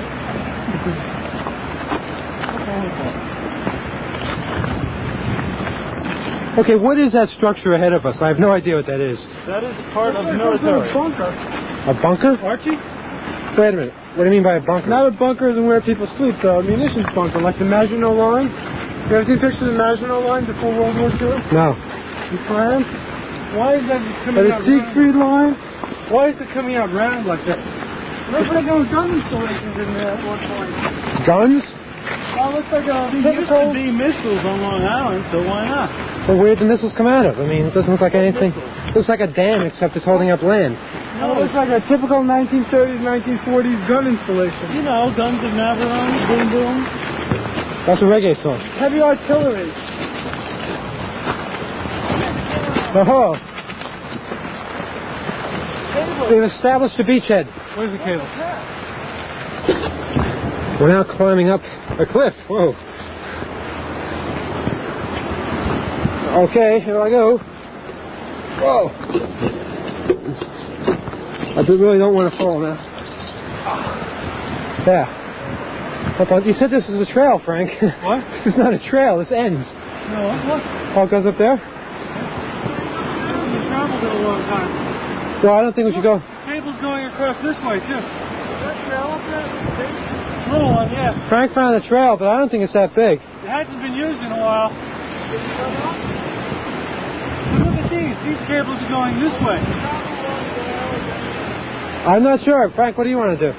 Okay, what is that structure ahead of us? I have no idea what that is. That is part of the military. A bunker. A bunker? Archie? Wait a minute. What do you mean by a bunker? Not a bunker isn't where people sleep, though. A munitions bunker, like the Maginot Line. You ever seen pictures of the Maginot Line before World War Two? No. In France? Why is that coming Or the out Siegfried Line? Why is it coming out round like that? Looks like there were gun installations in there at one point. Guns? Well, looks like a There used to typical... be missiles on Long Island, so why not? Well, where'd the missiles come out of? I mean, it doesn't look like anything. It looks like a dam, except it's holding up land. No, it looks like a typical nineteen thirties, nineteen forties gun installation. You know, guns of Navarone, boom boom. That's a reggae song. Heavy artillery. Oh. We've established a beachhead. Where's the cable? We're now climbing up a cliff. Whoa. Okay, here I go. Whoa. I do really don't want to fall now. Yeah. Hold on. You said this is a trail, Frank. What? This is not a trail. This ends. No, what? Oh, it goes up there? We traveled it a long time. Well, I don't think we should go. Cable's going across this way, too. That trail up there? Little one, yeah. Frank found a trail, but I don't think it's that big. It hasn't been used in a while. But look at these. These cables are going this way. I'm not sure. Frank, what do you want to do? I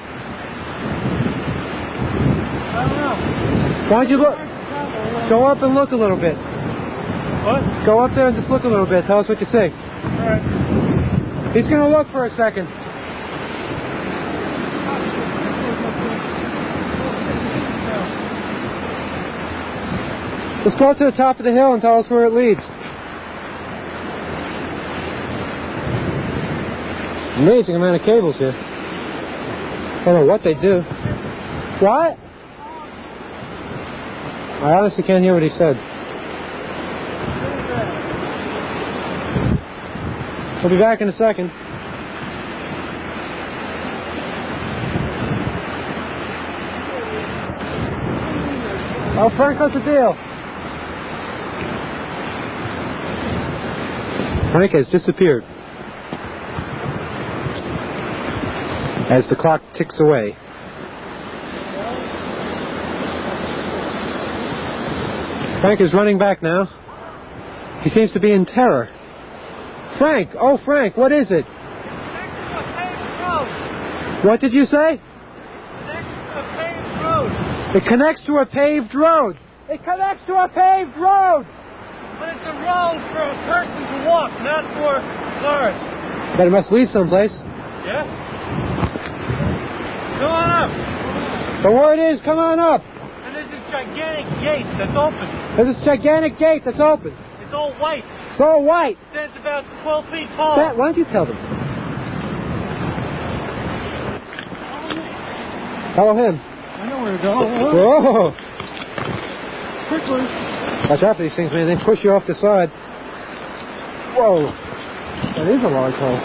don't know. Why don't you look? Go up and look a little bit. What? Go up there and just look a little bit. Tell us what you see. All right. He's going to look for a second. Let's go to the top of the hill and tell us where it leads. Amazing amount of cables here. I don't know what they do. What? I honestly can't hear what he said. We'll be back in a second. Oh, Frank, what's the deal? Frank has disappeared as the clock ticks away. Frank is running back now. He seems to be in terror. Frank! Oh, Frank, what is it? What did you say? It connects to a paved road. It connects to a paved road! But it's a road for a person to walk, not for cars. But it must lead someplace. Yes? Come on up. The word is, come on up. And there's this gigantic gate that's open. There's this gigantic gate that's open. It's all white. It's all white. It stands about twelve feet tall. That, why don't you tell them? Follow him. I know where to go. Whoa! Quickly. Watch out for these things, man. They push you off the side. Whoa. That is a large hole.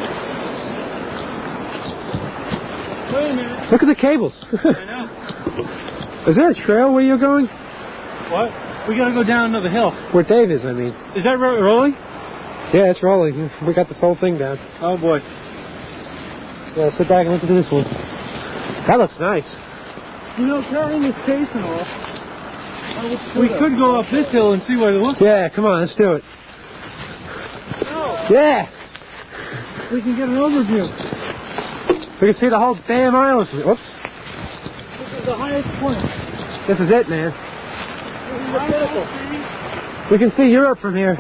Wait a minute. Look at the cables. I know. Is there a trail where you're going? What? We gotta go down another hill. Where Dave is, I mean. Is that ro- rolling? Yeah, it's rolling. We got this whole thing down. Oh, boy. Yeah, sit back and listen to this one. That looks nice. You know, carrying this case and all, we could go up this hill and see what it looks like. Yeah, come on, let's do it. No. Yeah! We can get an overview. We can see the whole damn island. Whoops. This is the highest point. This is it, man. This is the pinnacle. We can see Europe from here.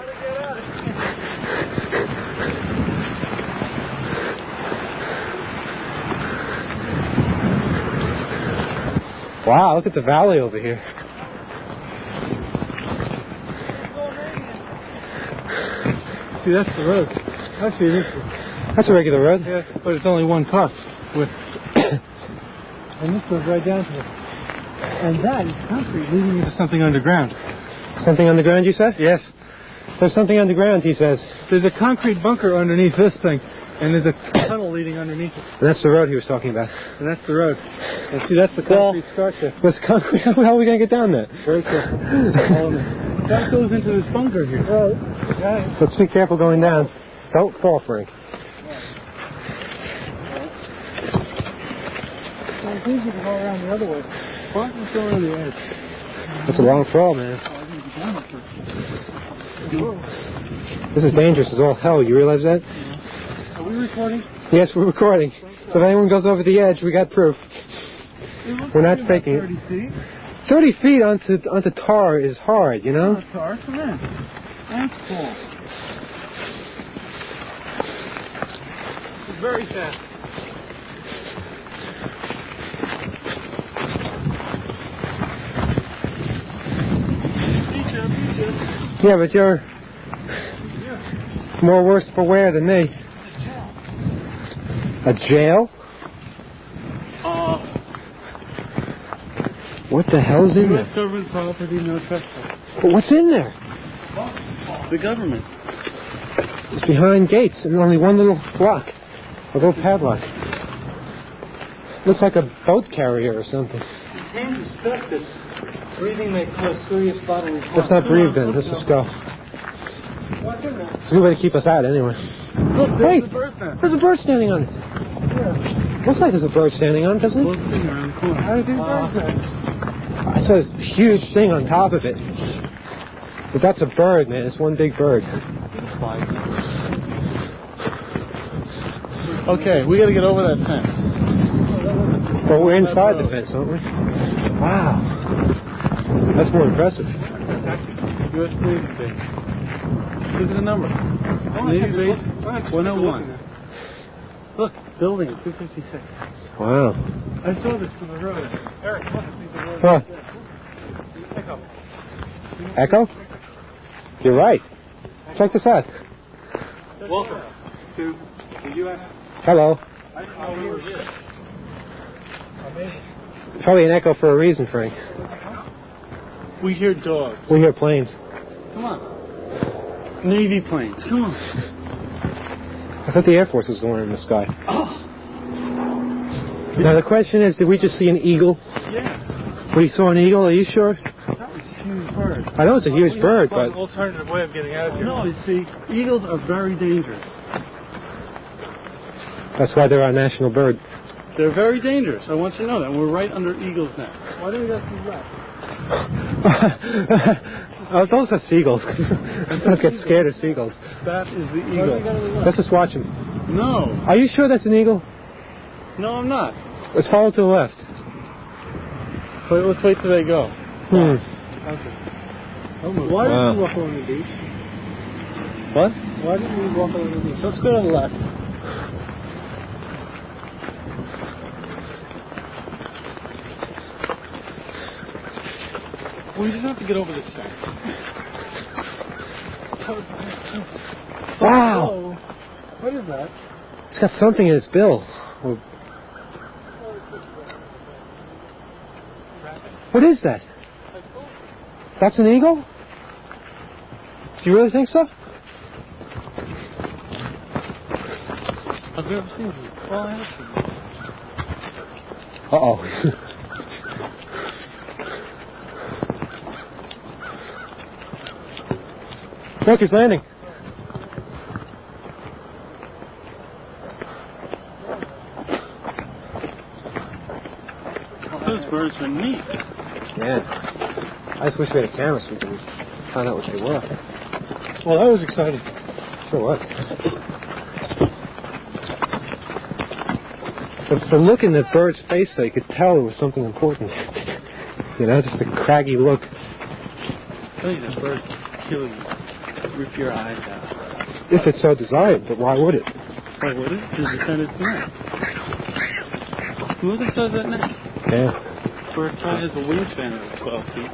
Wow, look at the valley over here. See, that's the road. Actually, it is. That's a regular road. Yeah, but it's only one cut. With and this goes right down to it. And that is concrete leading into something underground. Something underground, you said? Yes. There's something underground, he says. There's a concrete bunker underneath this thing, and there's a tunnel leading underneath it. And that's the road he was talking about. And that's the road. And see, that's the concrete well, structure. What's concrete? How the hell are we going to get down there? Very careful. That goes into this bunker here. Right. Yeah. Let's be careful going down. Don't fall, Frank. I think you can go around the other way. What? Let's go around the edge. That's a long fall, man. This is dangerous as all hell. You realize that? Are we recording? Yes, we're recording. So if anyone goes over the edge, we got proof. We're not faking it. thirty feet. Thirty feet onto onto tar is hard, you know. Oh, tar cement. That's cool. It's very fast. Yeah, but you're more worse for wear than me. A jail? Uh, what the hell's in U S there? government property, no trespass. But what's in there? The government. It's behind gates and only one little lock, a little padlock. Looks like a boat carrier or something. Contains asbestos. Breathing may cause serious bodily harm. Let's not breathe then. Let's just go. What's in there? It's a good way to keep us out anyway. Look, there's Wait, a bird there. there's a bird standing on it. Yeah. Looks like there's a bird standing on it, doesn't it? Look around the corner. How do you think bird's there? I saw this huge thing on top of it. But that's a bird, man. It's one big bird. Okay, we got to get over that fence. Well, we're inside the fence, aren't we? Wow. That's more impressive. U S Navy base. Look at the number. Navy base one oh one. Look, building two fifty-six. Wow. I saw this from the road. Eric, look, I think the road Huh. is there. Echo? Echo. You're right. Check this out. Welcome to the U S Hello. Probably an echo for a reason, Frank. We hear dogs. We hear planes. Come on. Navy planes. Come on. I thought the Air Force was going in the sky. Oh. Now the question is, did we just see an eagle? Yeah. We saw an eagle, are you sure? That was a huge bird. I know it's a huge we bird, have to find but... an alternative way of getting out of here. No, you see, eagles are very dangerous. That's why they're our national bird. They're very dangerous. I want you to know that. We're right under eagle's nest. Why don't we go to the left? Oh, those are seagulls. Let's not get scared of seagulls. That is the eagle. Let's just watch him. No. Are you sure that's an eagle? No, I'm not. Let's follow to the left. Wait, let's wait till they go. Hmm. Okay. Why Wow. didn't we walk along the beach? What? Why didn't we walk along the beach? Let's go to the left. We just have to get over this fence. Wow. Oh, what is that? It's got something in its bill. What is that? That's an eagle? Do you really think so? I've never seen them. Well, I have seen them. Uh-oh. Look, he's landing. Those birds are neat. Yeah. I just wish we had a camera so we could find out what they were. Well, that was exciting. Sure was. The, the look in the bird's face, though, you could tell it was something important. You know, just a craggy look. I think that bird could kill you. Rip your eyes out. If it so desired, but why would it? Why would it? To defend its neck. Look at does that neck. Yeah. Bird probably has a wingspan of twelve feet.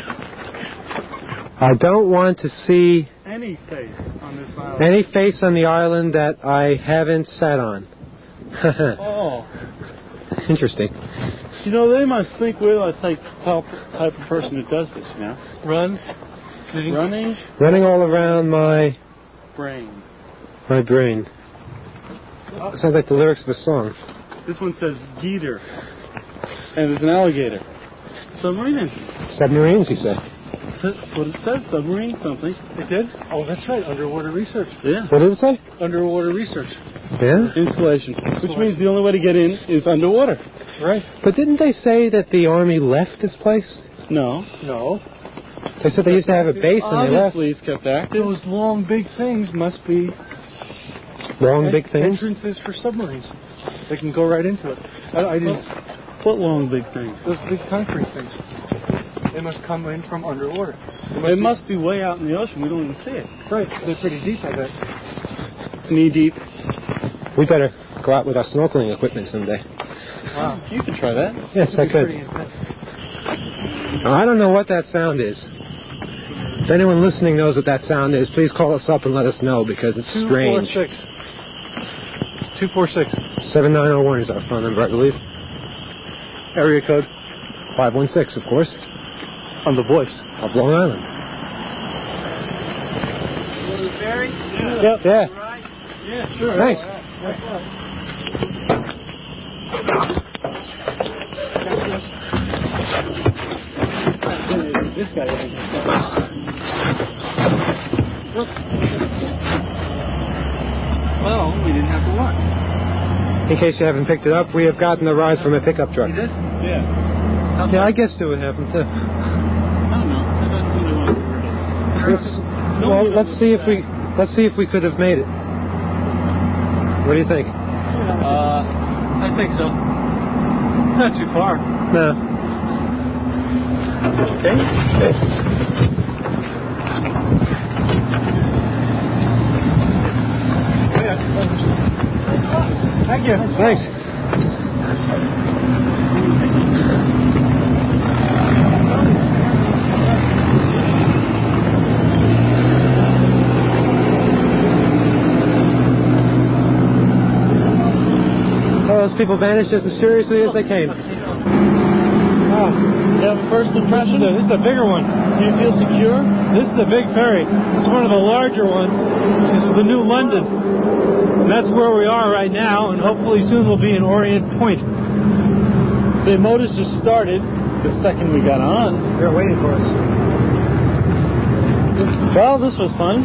I don't want to see Any face on this island. any face on the island that I haven't sat on. Oh. Interesting. You know, they must think we're the type, type of person who does this, you know? Run. Running. Running all around my Brain. my brain. It sounds like the lyrics of a song. This one says Geeter. And there's an alligator. Submarine engine. Submarines, you said. That's what it said, submarine something. It did? Oh, that's right, underwater research. Yeah. What did it say? Underwater research. Yeah? Installation. Which means the only way to get in is underwater. Right. But didn't they say that the Army left this place? No. No. They said they used to have a base and they left. Obviously it's kept active. Those long big things must be Long big things? entrances for submarines. They can go right into it. I, I didn't. What long big things? Those big concrete things. They must come in from underwater. They must, must be way out in the ocean. We don't even see it. Right. They're pretty deep, I bet. Knee deep. We better go out with our snorkeling equipment someday. Wow. You could try that. Yes, I could. Now, I don't know what that sound is. If anyone listening knows what that sound is, please call us up and let us know because it's strange. two four six. seven nine zero one is our phone number, I believe. Area code? five one six, of course. On the voice. Of Long Island. Go to the ferry? Yeah. Yep. Yeah. Right. Yeah, sure. Thanks. This guy is. Well, we didn't have to walk. In case you haven't picked it up, we have gotten a ride from a pickup truck. You did? Yeah. Yeah, I guess it would happen too. I don't know. I thought somebody wanted to read it. Let's, well, let's see if we let's see if we could have made it. What do you think? Uh, I think so. Not too far. No. Okay. Okay. Thank you. Thanks. people vanished as mysteriously as they came. Ah, you have a first impression? This is a bigger one. Do you feel secure? This is a big ferry. This is one of the larger ones. This is the New London. And that's where we are right now, and hopefully soon we'll be in Orient Point. The motors just started the second we got on. They're waiting for us. Well, this was fun.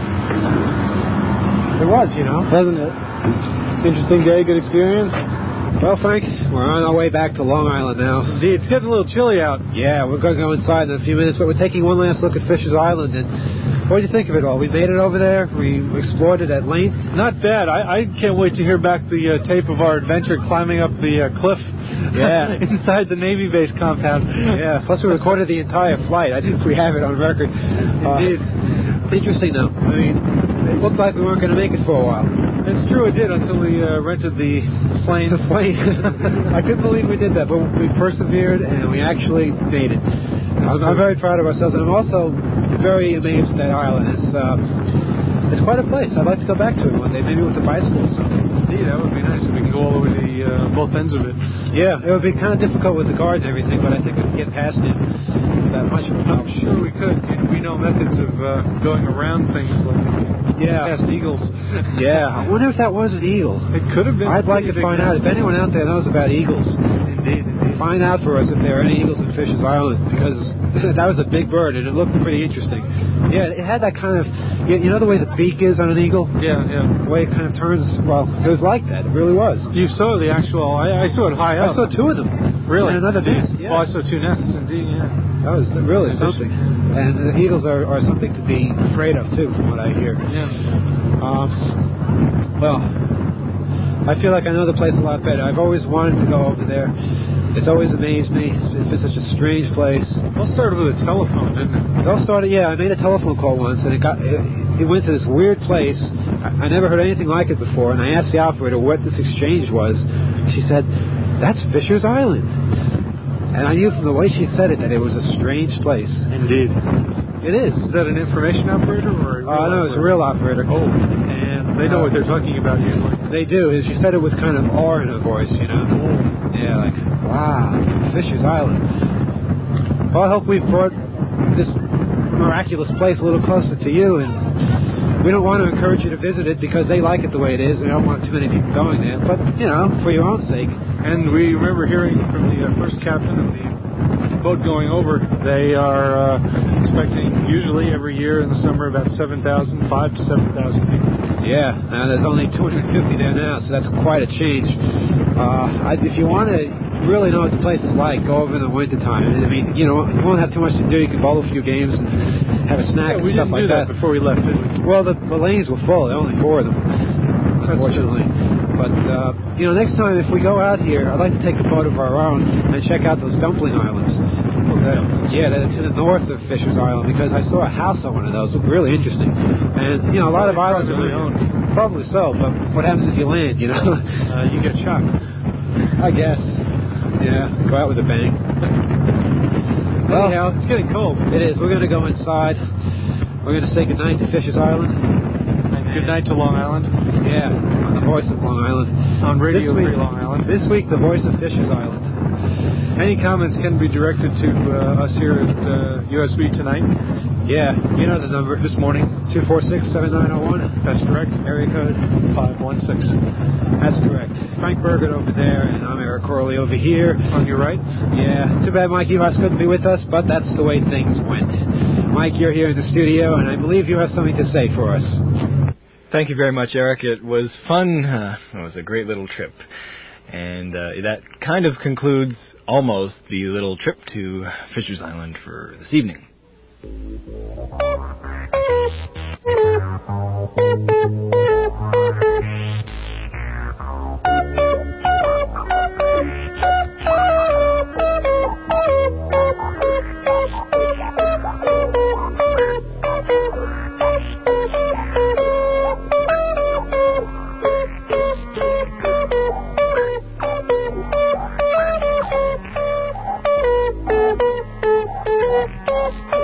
It was, you know. Wasn't it? Interesting day, good experience. Well, Frank, we're on our way back to Long Island now. Indeed, it's getting a little chilly out. Yeah, we're going to go inside in a few minutes, but we're taking one last look at Fisher's Island. And what did you think of it all? We made it over there. We explored it at length. Not bad. I, I can't wait to hear back the uh, tape of our adventure climbing up the uh, cliff. Yeah, inside the Navy base compound. Yeah, plus we recorded the entire flight. I think we have it on record. Indeed. Uh, interesting, though. I mean, it looked like we weren't going to make it for a while. It's true, it did until we uh, rented the plane. The plane. I couldn't believe we did that, but we persevered and we actually made it. I'm, I'm very proud of ourselves, and I'm also very amazed at that island. It's uh, it's quite a place. I'd like to go back to it one day, maybe with the bicycles. Indeed, that would be nice if we can go all over the uh, both ends of it. Yeah, it would be kind of difficult with the guard and everything, but I think we could get past it that much of a problem. I'm sure we could. We know methods of uh, going around things like yeah. past eagles. Yeah, I wonder if that was an eagle. It could have been. I'd like to find out if anyone out there knows about eagles. Indeed. Find out for us if there are any eagles in Fisher's Island, because that was a big bird and it looked pretty interesting. Yeah, it had that kind of, you know the way the beak is on an eagle? Yeah, yeah. The way it kind of turns, well, it was like that. It really was. You saw the actual, I, I saw it high up. I saw two of them. Really? And another nest. Yeah. Oh, I saw two nests, indeed, yeah. That was really something. And the eagles are, are something to be afraid of, too, from what I hear. Yeah. Um, well, I feel like I know the place a lot better. I've always wanted to go over there. It's always amazed me. It's been such a strange place. It all started with a telephone, didn't it? It all started, yeah. I made a telephone call once, and it got it, it went to this weird place. I, I never heard anything like it before, and I asked the operator what this exchange was. She said, "That's Fisher's Island." And I knew from the way she said it that it was a strange place. Indeed. It is. Is that an information operator or a real uh, no, it's a real operator. Oh, and they know uh, what they're talking about usually. They do. She said it with kind of awe in her voice, you know. Oh. Yeah, like, wow, Fisher's Island. Well, I hope we've brought this miraculous place a little closer to you, and we don't want to encourage you to visit it because they like it the way it is, and they don't want too many people going there, but, you know, for your own sake. And we remember hearing from the uh, first captain of the boat going over, they are uh, expecting usually every year in the summer about seven thousand, five to seven thousand people. Yeah, and there's only two hundred fifty there now, so that's quite a change. Uh, I, if you want to really know what the place is like, go over in the wintertime. I mean, you know, you won't have too much to do. You can bowl a few games and have a snack yeah, and stuff like that. We didn't do that before we left, did we? Well, the, the lanes were full. There were only four of them, unfortunately. But, uh, you know, next time if we go out here, I'd like to take a boat of our own and check out those dumpling islands. Uh, yeah, they're to the north of Fisher's Island, because I saw a house on one of those. It looked really interesting. And, you know, a lot of islands are really owned. Probably so, but what happens if you land, you know? uh, you get shot. I guess. Yeah, go out with a bang. Well, anyhow, it's getting cold. It is. We're going to go inside. We're going to say goodnight to Fisher's Island. And good night to Long Island. Yeah, on the voice of Long Island. On Radio Free Long Island. This week, the voice of Fisher's Island. Any comments can be directed to uh, us here at uh, U S B tonight. Yeah, you know the number. This morning. two four six, seven nine zero one. That's correct. Area code five one six. That's correct. Frank Burgert over there, and I'm Eric Corley over here. On your right? Yeah. Too bad Mike Evas couldn't be with us, but that's the way things went. Mike, you're here in the studio, and I believe you have something to say for us. Thank you very much, Eric. It was fun. Uh, it was a great little trip. And uh, that kind of concludes almost the little trip to Fisher's Island for this evening. Thank you.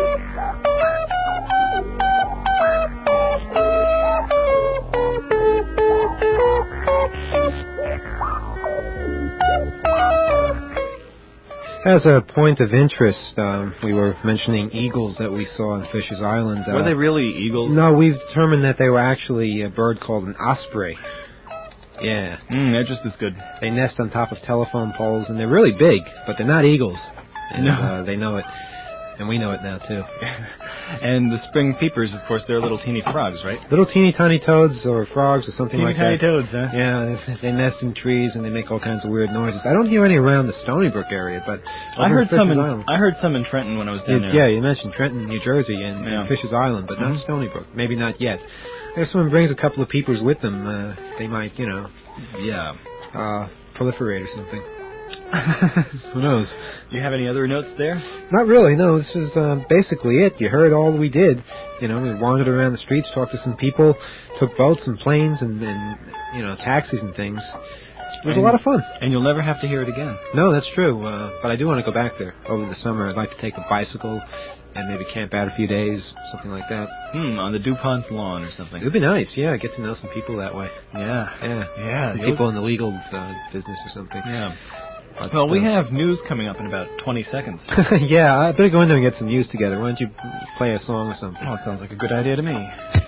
As a point of interest, um, we were mentioning eagles that we saw on Fisher's Island. Uh, were they really eagles? No, we've determined that they were actually a bird called an osprey. Yeah. Mm, they're just as good. They nest on top of telephone poles, and they're really big, but they're not eagles. And no. uh, they know it. And we know it now, too. And the spring peepers, of course, they're little teeny frogs, right? Little teeny tiny toads or frogs or something teeny like that. Teeny tiny toads, huh? Yeah, they, they nest in trees and they make all kinds of weird noises. I don't hear any around the Stony Brook area, but I heard some in Island, I heard some in Trenton when I was down you, there. Yeah, you mentioned Trenton, New Jersey, and, yeah. and Fisher's Island, but mm-hmm. not Stony Brook. Maybe not yet. If someone brings a couple of peepers with them, uh, they might, you know, yeah, uh, proliferate or something. Who knows? Do you have any other notes there? Not really, no. This is uh, basically it. You heard all we did. You know, we wandered around the streets, talked to some people, took boats and planes and, and you know, taxis and things. It was and, a lot of fun. And you'll never have to hear it again. No, that's true. Uh, but I do want to go back there over the summer. I'd like to take a bicycle and maybe camp out a few days, something like that. Hmm, on the DuPont's lawn or something. It would be nice, yeah. Get to know some people that way. Yeah. Yeah. Yeah. Some people in the legal uh, business or something. Yeah. But, well, we uh, have news coming up in about twenty seconds. Yeah, I better go in there and get some news together. Why don't you play a song or something? Oh, it sounds like a good idea to me.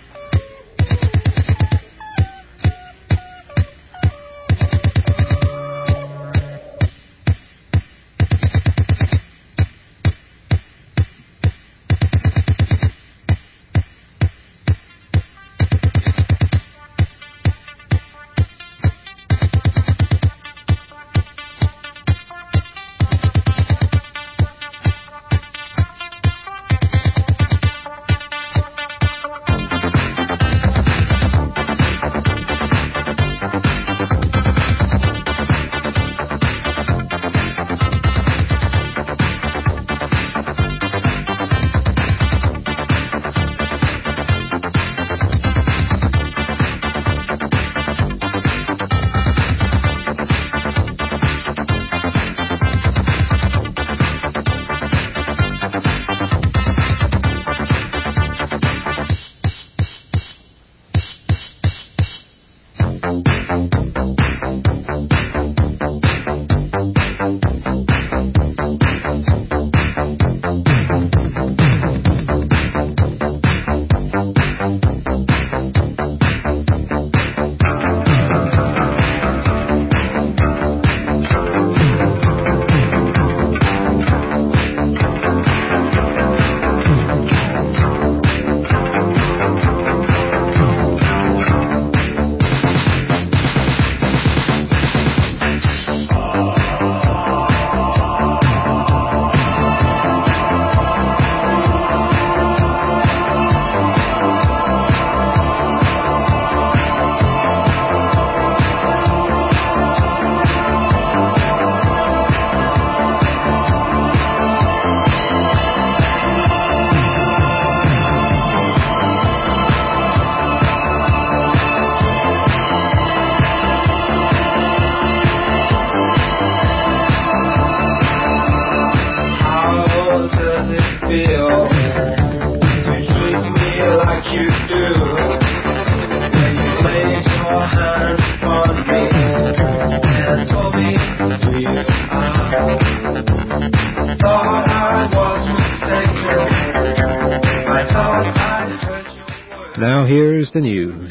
Now here's the news.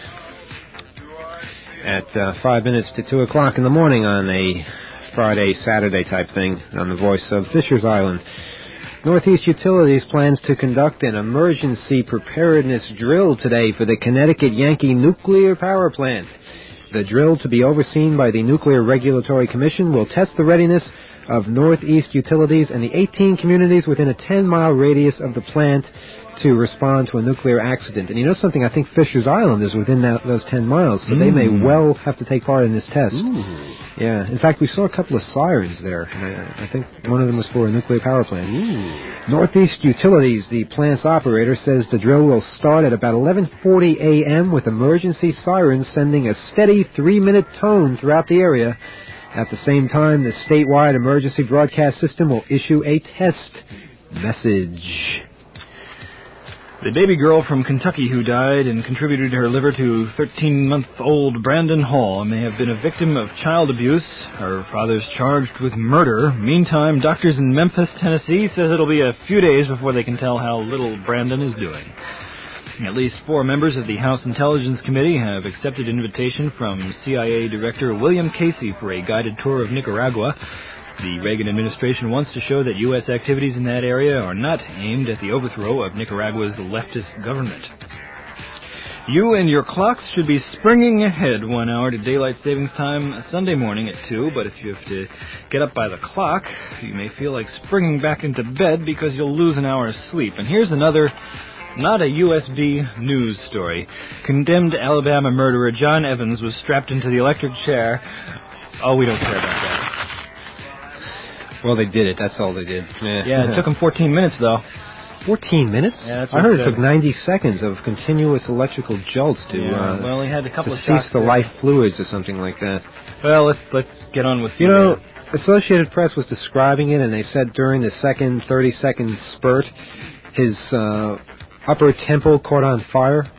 At uh, five minutes to two o'clock in the morning on a Friday, Saturday type thing on the voice of Fisher's Island. Northeast Utilities plans to conduct an emergency preparedness drill today for the Connecticut Yankee Nuclear Power Plant. The drill, to be overseen by the Nuclear Regulatory Commission, will test the readiness of Northeast Utilities and the eighteen communities within a ten-mile radius of the plant to respond to a nuclear accident. And you know something? I think Fisher's Island is within that, those ten miles, so mm. they may well have to take part in this test. Ooh. Yeah. In fact, we saw a couple of sirens there, and I, I think one of them was for a nuclear power plant. Ooh. Northeast Utilities, the plant's operator, says the drill will start at about eleven forty a.m. with emergency sirens sending a steady three-minute tone throughout the area. At the same time, the statewide emergency broadcast system will issue a test message. The baby girl from Kentucky who died and contributed her liver to thirteen-month-old Brandon Hall may have been a victim of child abuse. Her father's charged with murder. Meantime, doctors in Memphis, Tennessee says it'll be a few days before they can tell how little Brandon is doing. At least four members of the House Intelligence Committee have accepted invitation from C I A Director William Casey for a guided tour of Nicaragua. The Reagan administration wants to show that U S activities in that area are not aimed at the overthrow of Nicaragua's leftist government. You and your clocks should be springing ahead one hour to daylight savings time Sunday morning at two, but if you have to get up by the clock, you may feel like springing back into bed because you'll lose an hour of sleep. And here's another, not a U S B news story. Condemned Alabama murderer John Evans was strapped into the electric chair. Oh, we don't care about that. Well, they did it. That's all they did. Yeah, yeah it took them fourteen minutes, though. fourteen minutes? Yeah, that's I heard it said. took ninety seconds of continuous electrical jolts to, yeah, uh, well, he had a couple to of shots cease the there. life fluids or something like that. Well, let's let's get on with You the, know, uh, Associated Press was describing it, and they said during the second thirty-second spurt, his uh, upper temple caught on fire.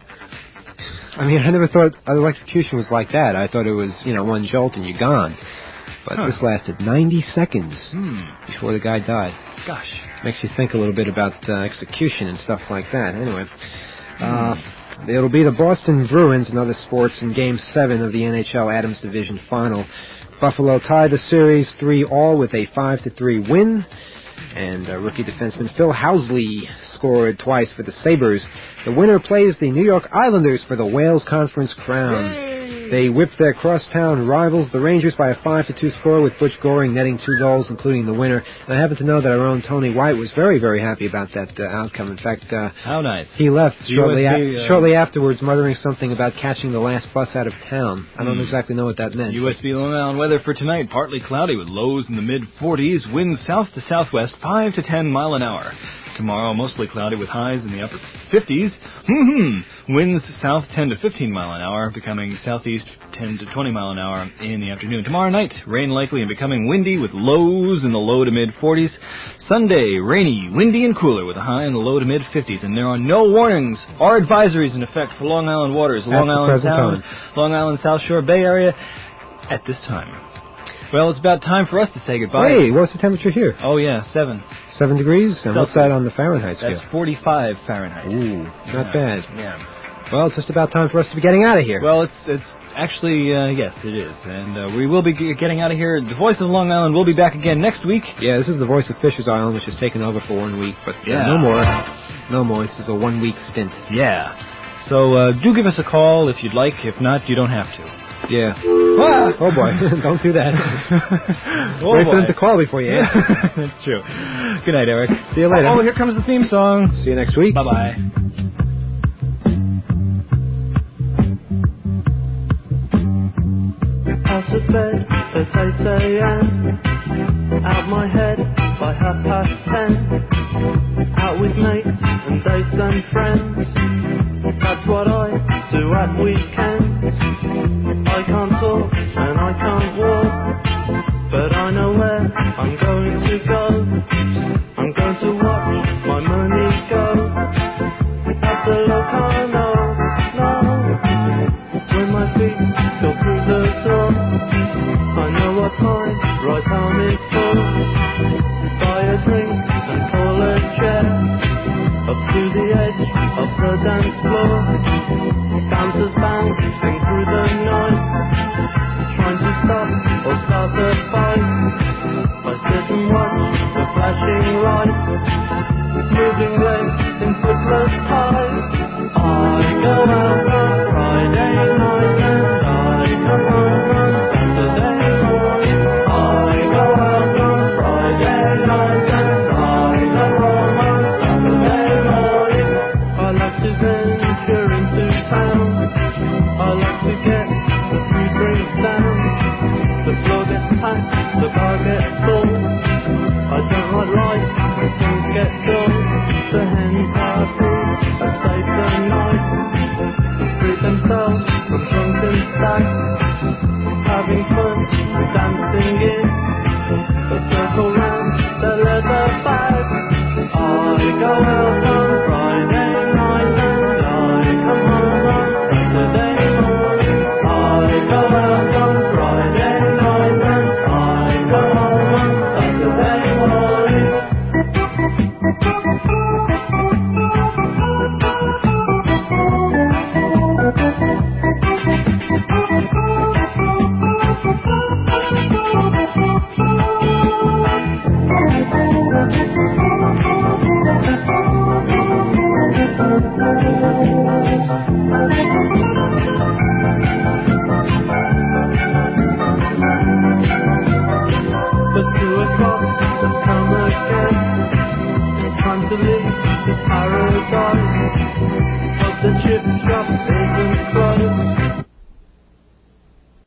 I mean, I never thought electrocution was like that. I thought it was, you know, one jolt and you're gone. But huh. this lasted ninety seconds hmm. before the guy died. Gosh. Makes you think a little bit about uh, execution and stuff like that. Anyway, hmm. uh, it'll be the Boston Bruins and other sports in Game seven of the N H L Adams Division Final. Buffalo tied the series three all with a five to three win. And uh, rookie defenseman Phil Housley scored twice for the Sabres. The winner plays the New York Islanders for the Wales Conference crown. Yay! They whipped their crosstown rivals, the Rangers, by a five to two score, with Butch Goring netting two goals, including the winner. And I happen to know that our own Tony White was very, very happy about that uh, outcome. In fact, uh, how nice. He left shortly, U S B, a- uh, shortly afterwards, muttering something about catching the last bus out of town. I don't hmm. exactly know what that meant. U S B Long Island weather for tonight: partly cloudy with lows in the mid forties, winds south to southwest five to ten mile an hour. Tomorrow, mostly cloudy with highs in the upper fifties. Mm-hmm. Winds south ten to fifteen mile an hour, becoming southeast ten to twenty mile an hour in the afternoon. Tomorrow night, rain likely and becoming windy with lows in the low to mid forties. Sunday, rainy, windy and cooler with a high in the low to mid fifties. And there are no warnings or advisories in effect for Long Island waters, At Long the Island present Sound, time. Long Island South Shore Bay Area at this time. Well, it's about time for us to say goodbye. Hey, what's the temperature here? Oh, yeah, seven. Seven degrees? And what's that on the Fahrenheit scale? That's forty-five Fahrenheit. Ooh, not yeah. bad. Yeah. Well, it's just about time for us to be getting out of here. Well, it's it's actually, uh, yes, it is. And uh, we will be g- getting out of here. The Voice of Long Island will be back again next week. Yeah, this is the Voice of Fishers Island, which has taken over for one week. But uh, yeah. no more. No more. This is a one-week stint. Yeah. So uh, do give us a call if you'd like. If not, you don't have to. Yeah. Ah! Oh, boy. Don't do that. oh, Wait boy. for them to call before you answer. That's true. Good night, Eric. See you later. Oh, here comes the theme song. See you next week. Bye-bye. Out of bed at eight a.m. Out my head by half past ten. Out with mates and dates and friends. That's what I do at weekends. I can't talk and I can't walk, but I know where I'm going to go. I'm going to watch my money go. At the Locarno, no. When my feet go through the door, I know what my right arm is for. Buy a drink and pull a chair up to the edge of the dance floor. Bouncers bouncing through the night, trying to stop or start a fight. I sit and watch the flashing lights, moving legs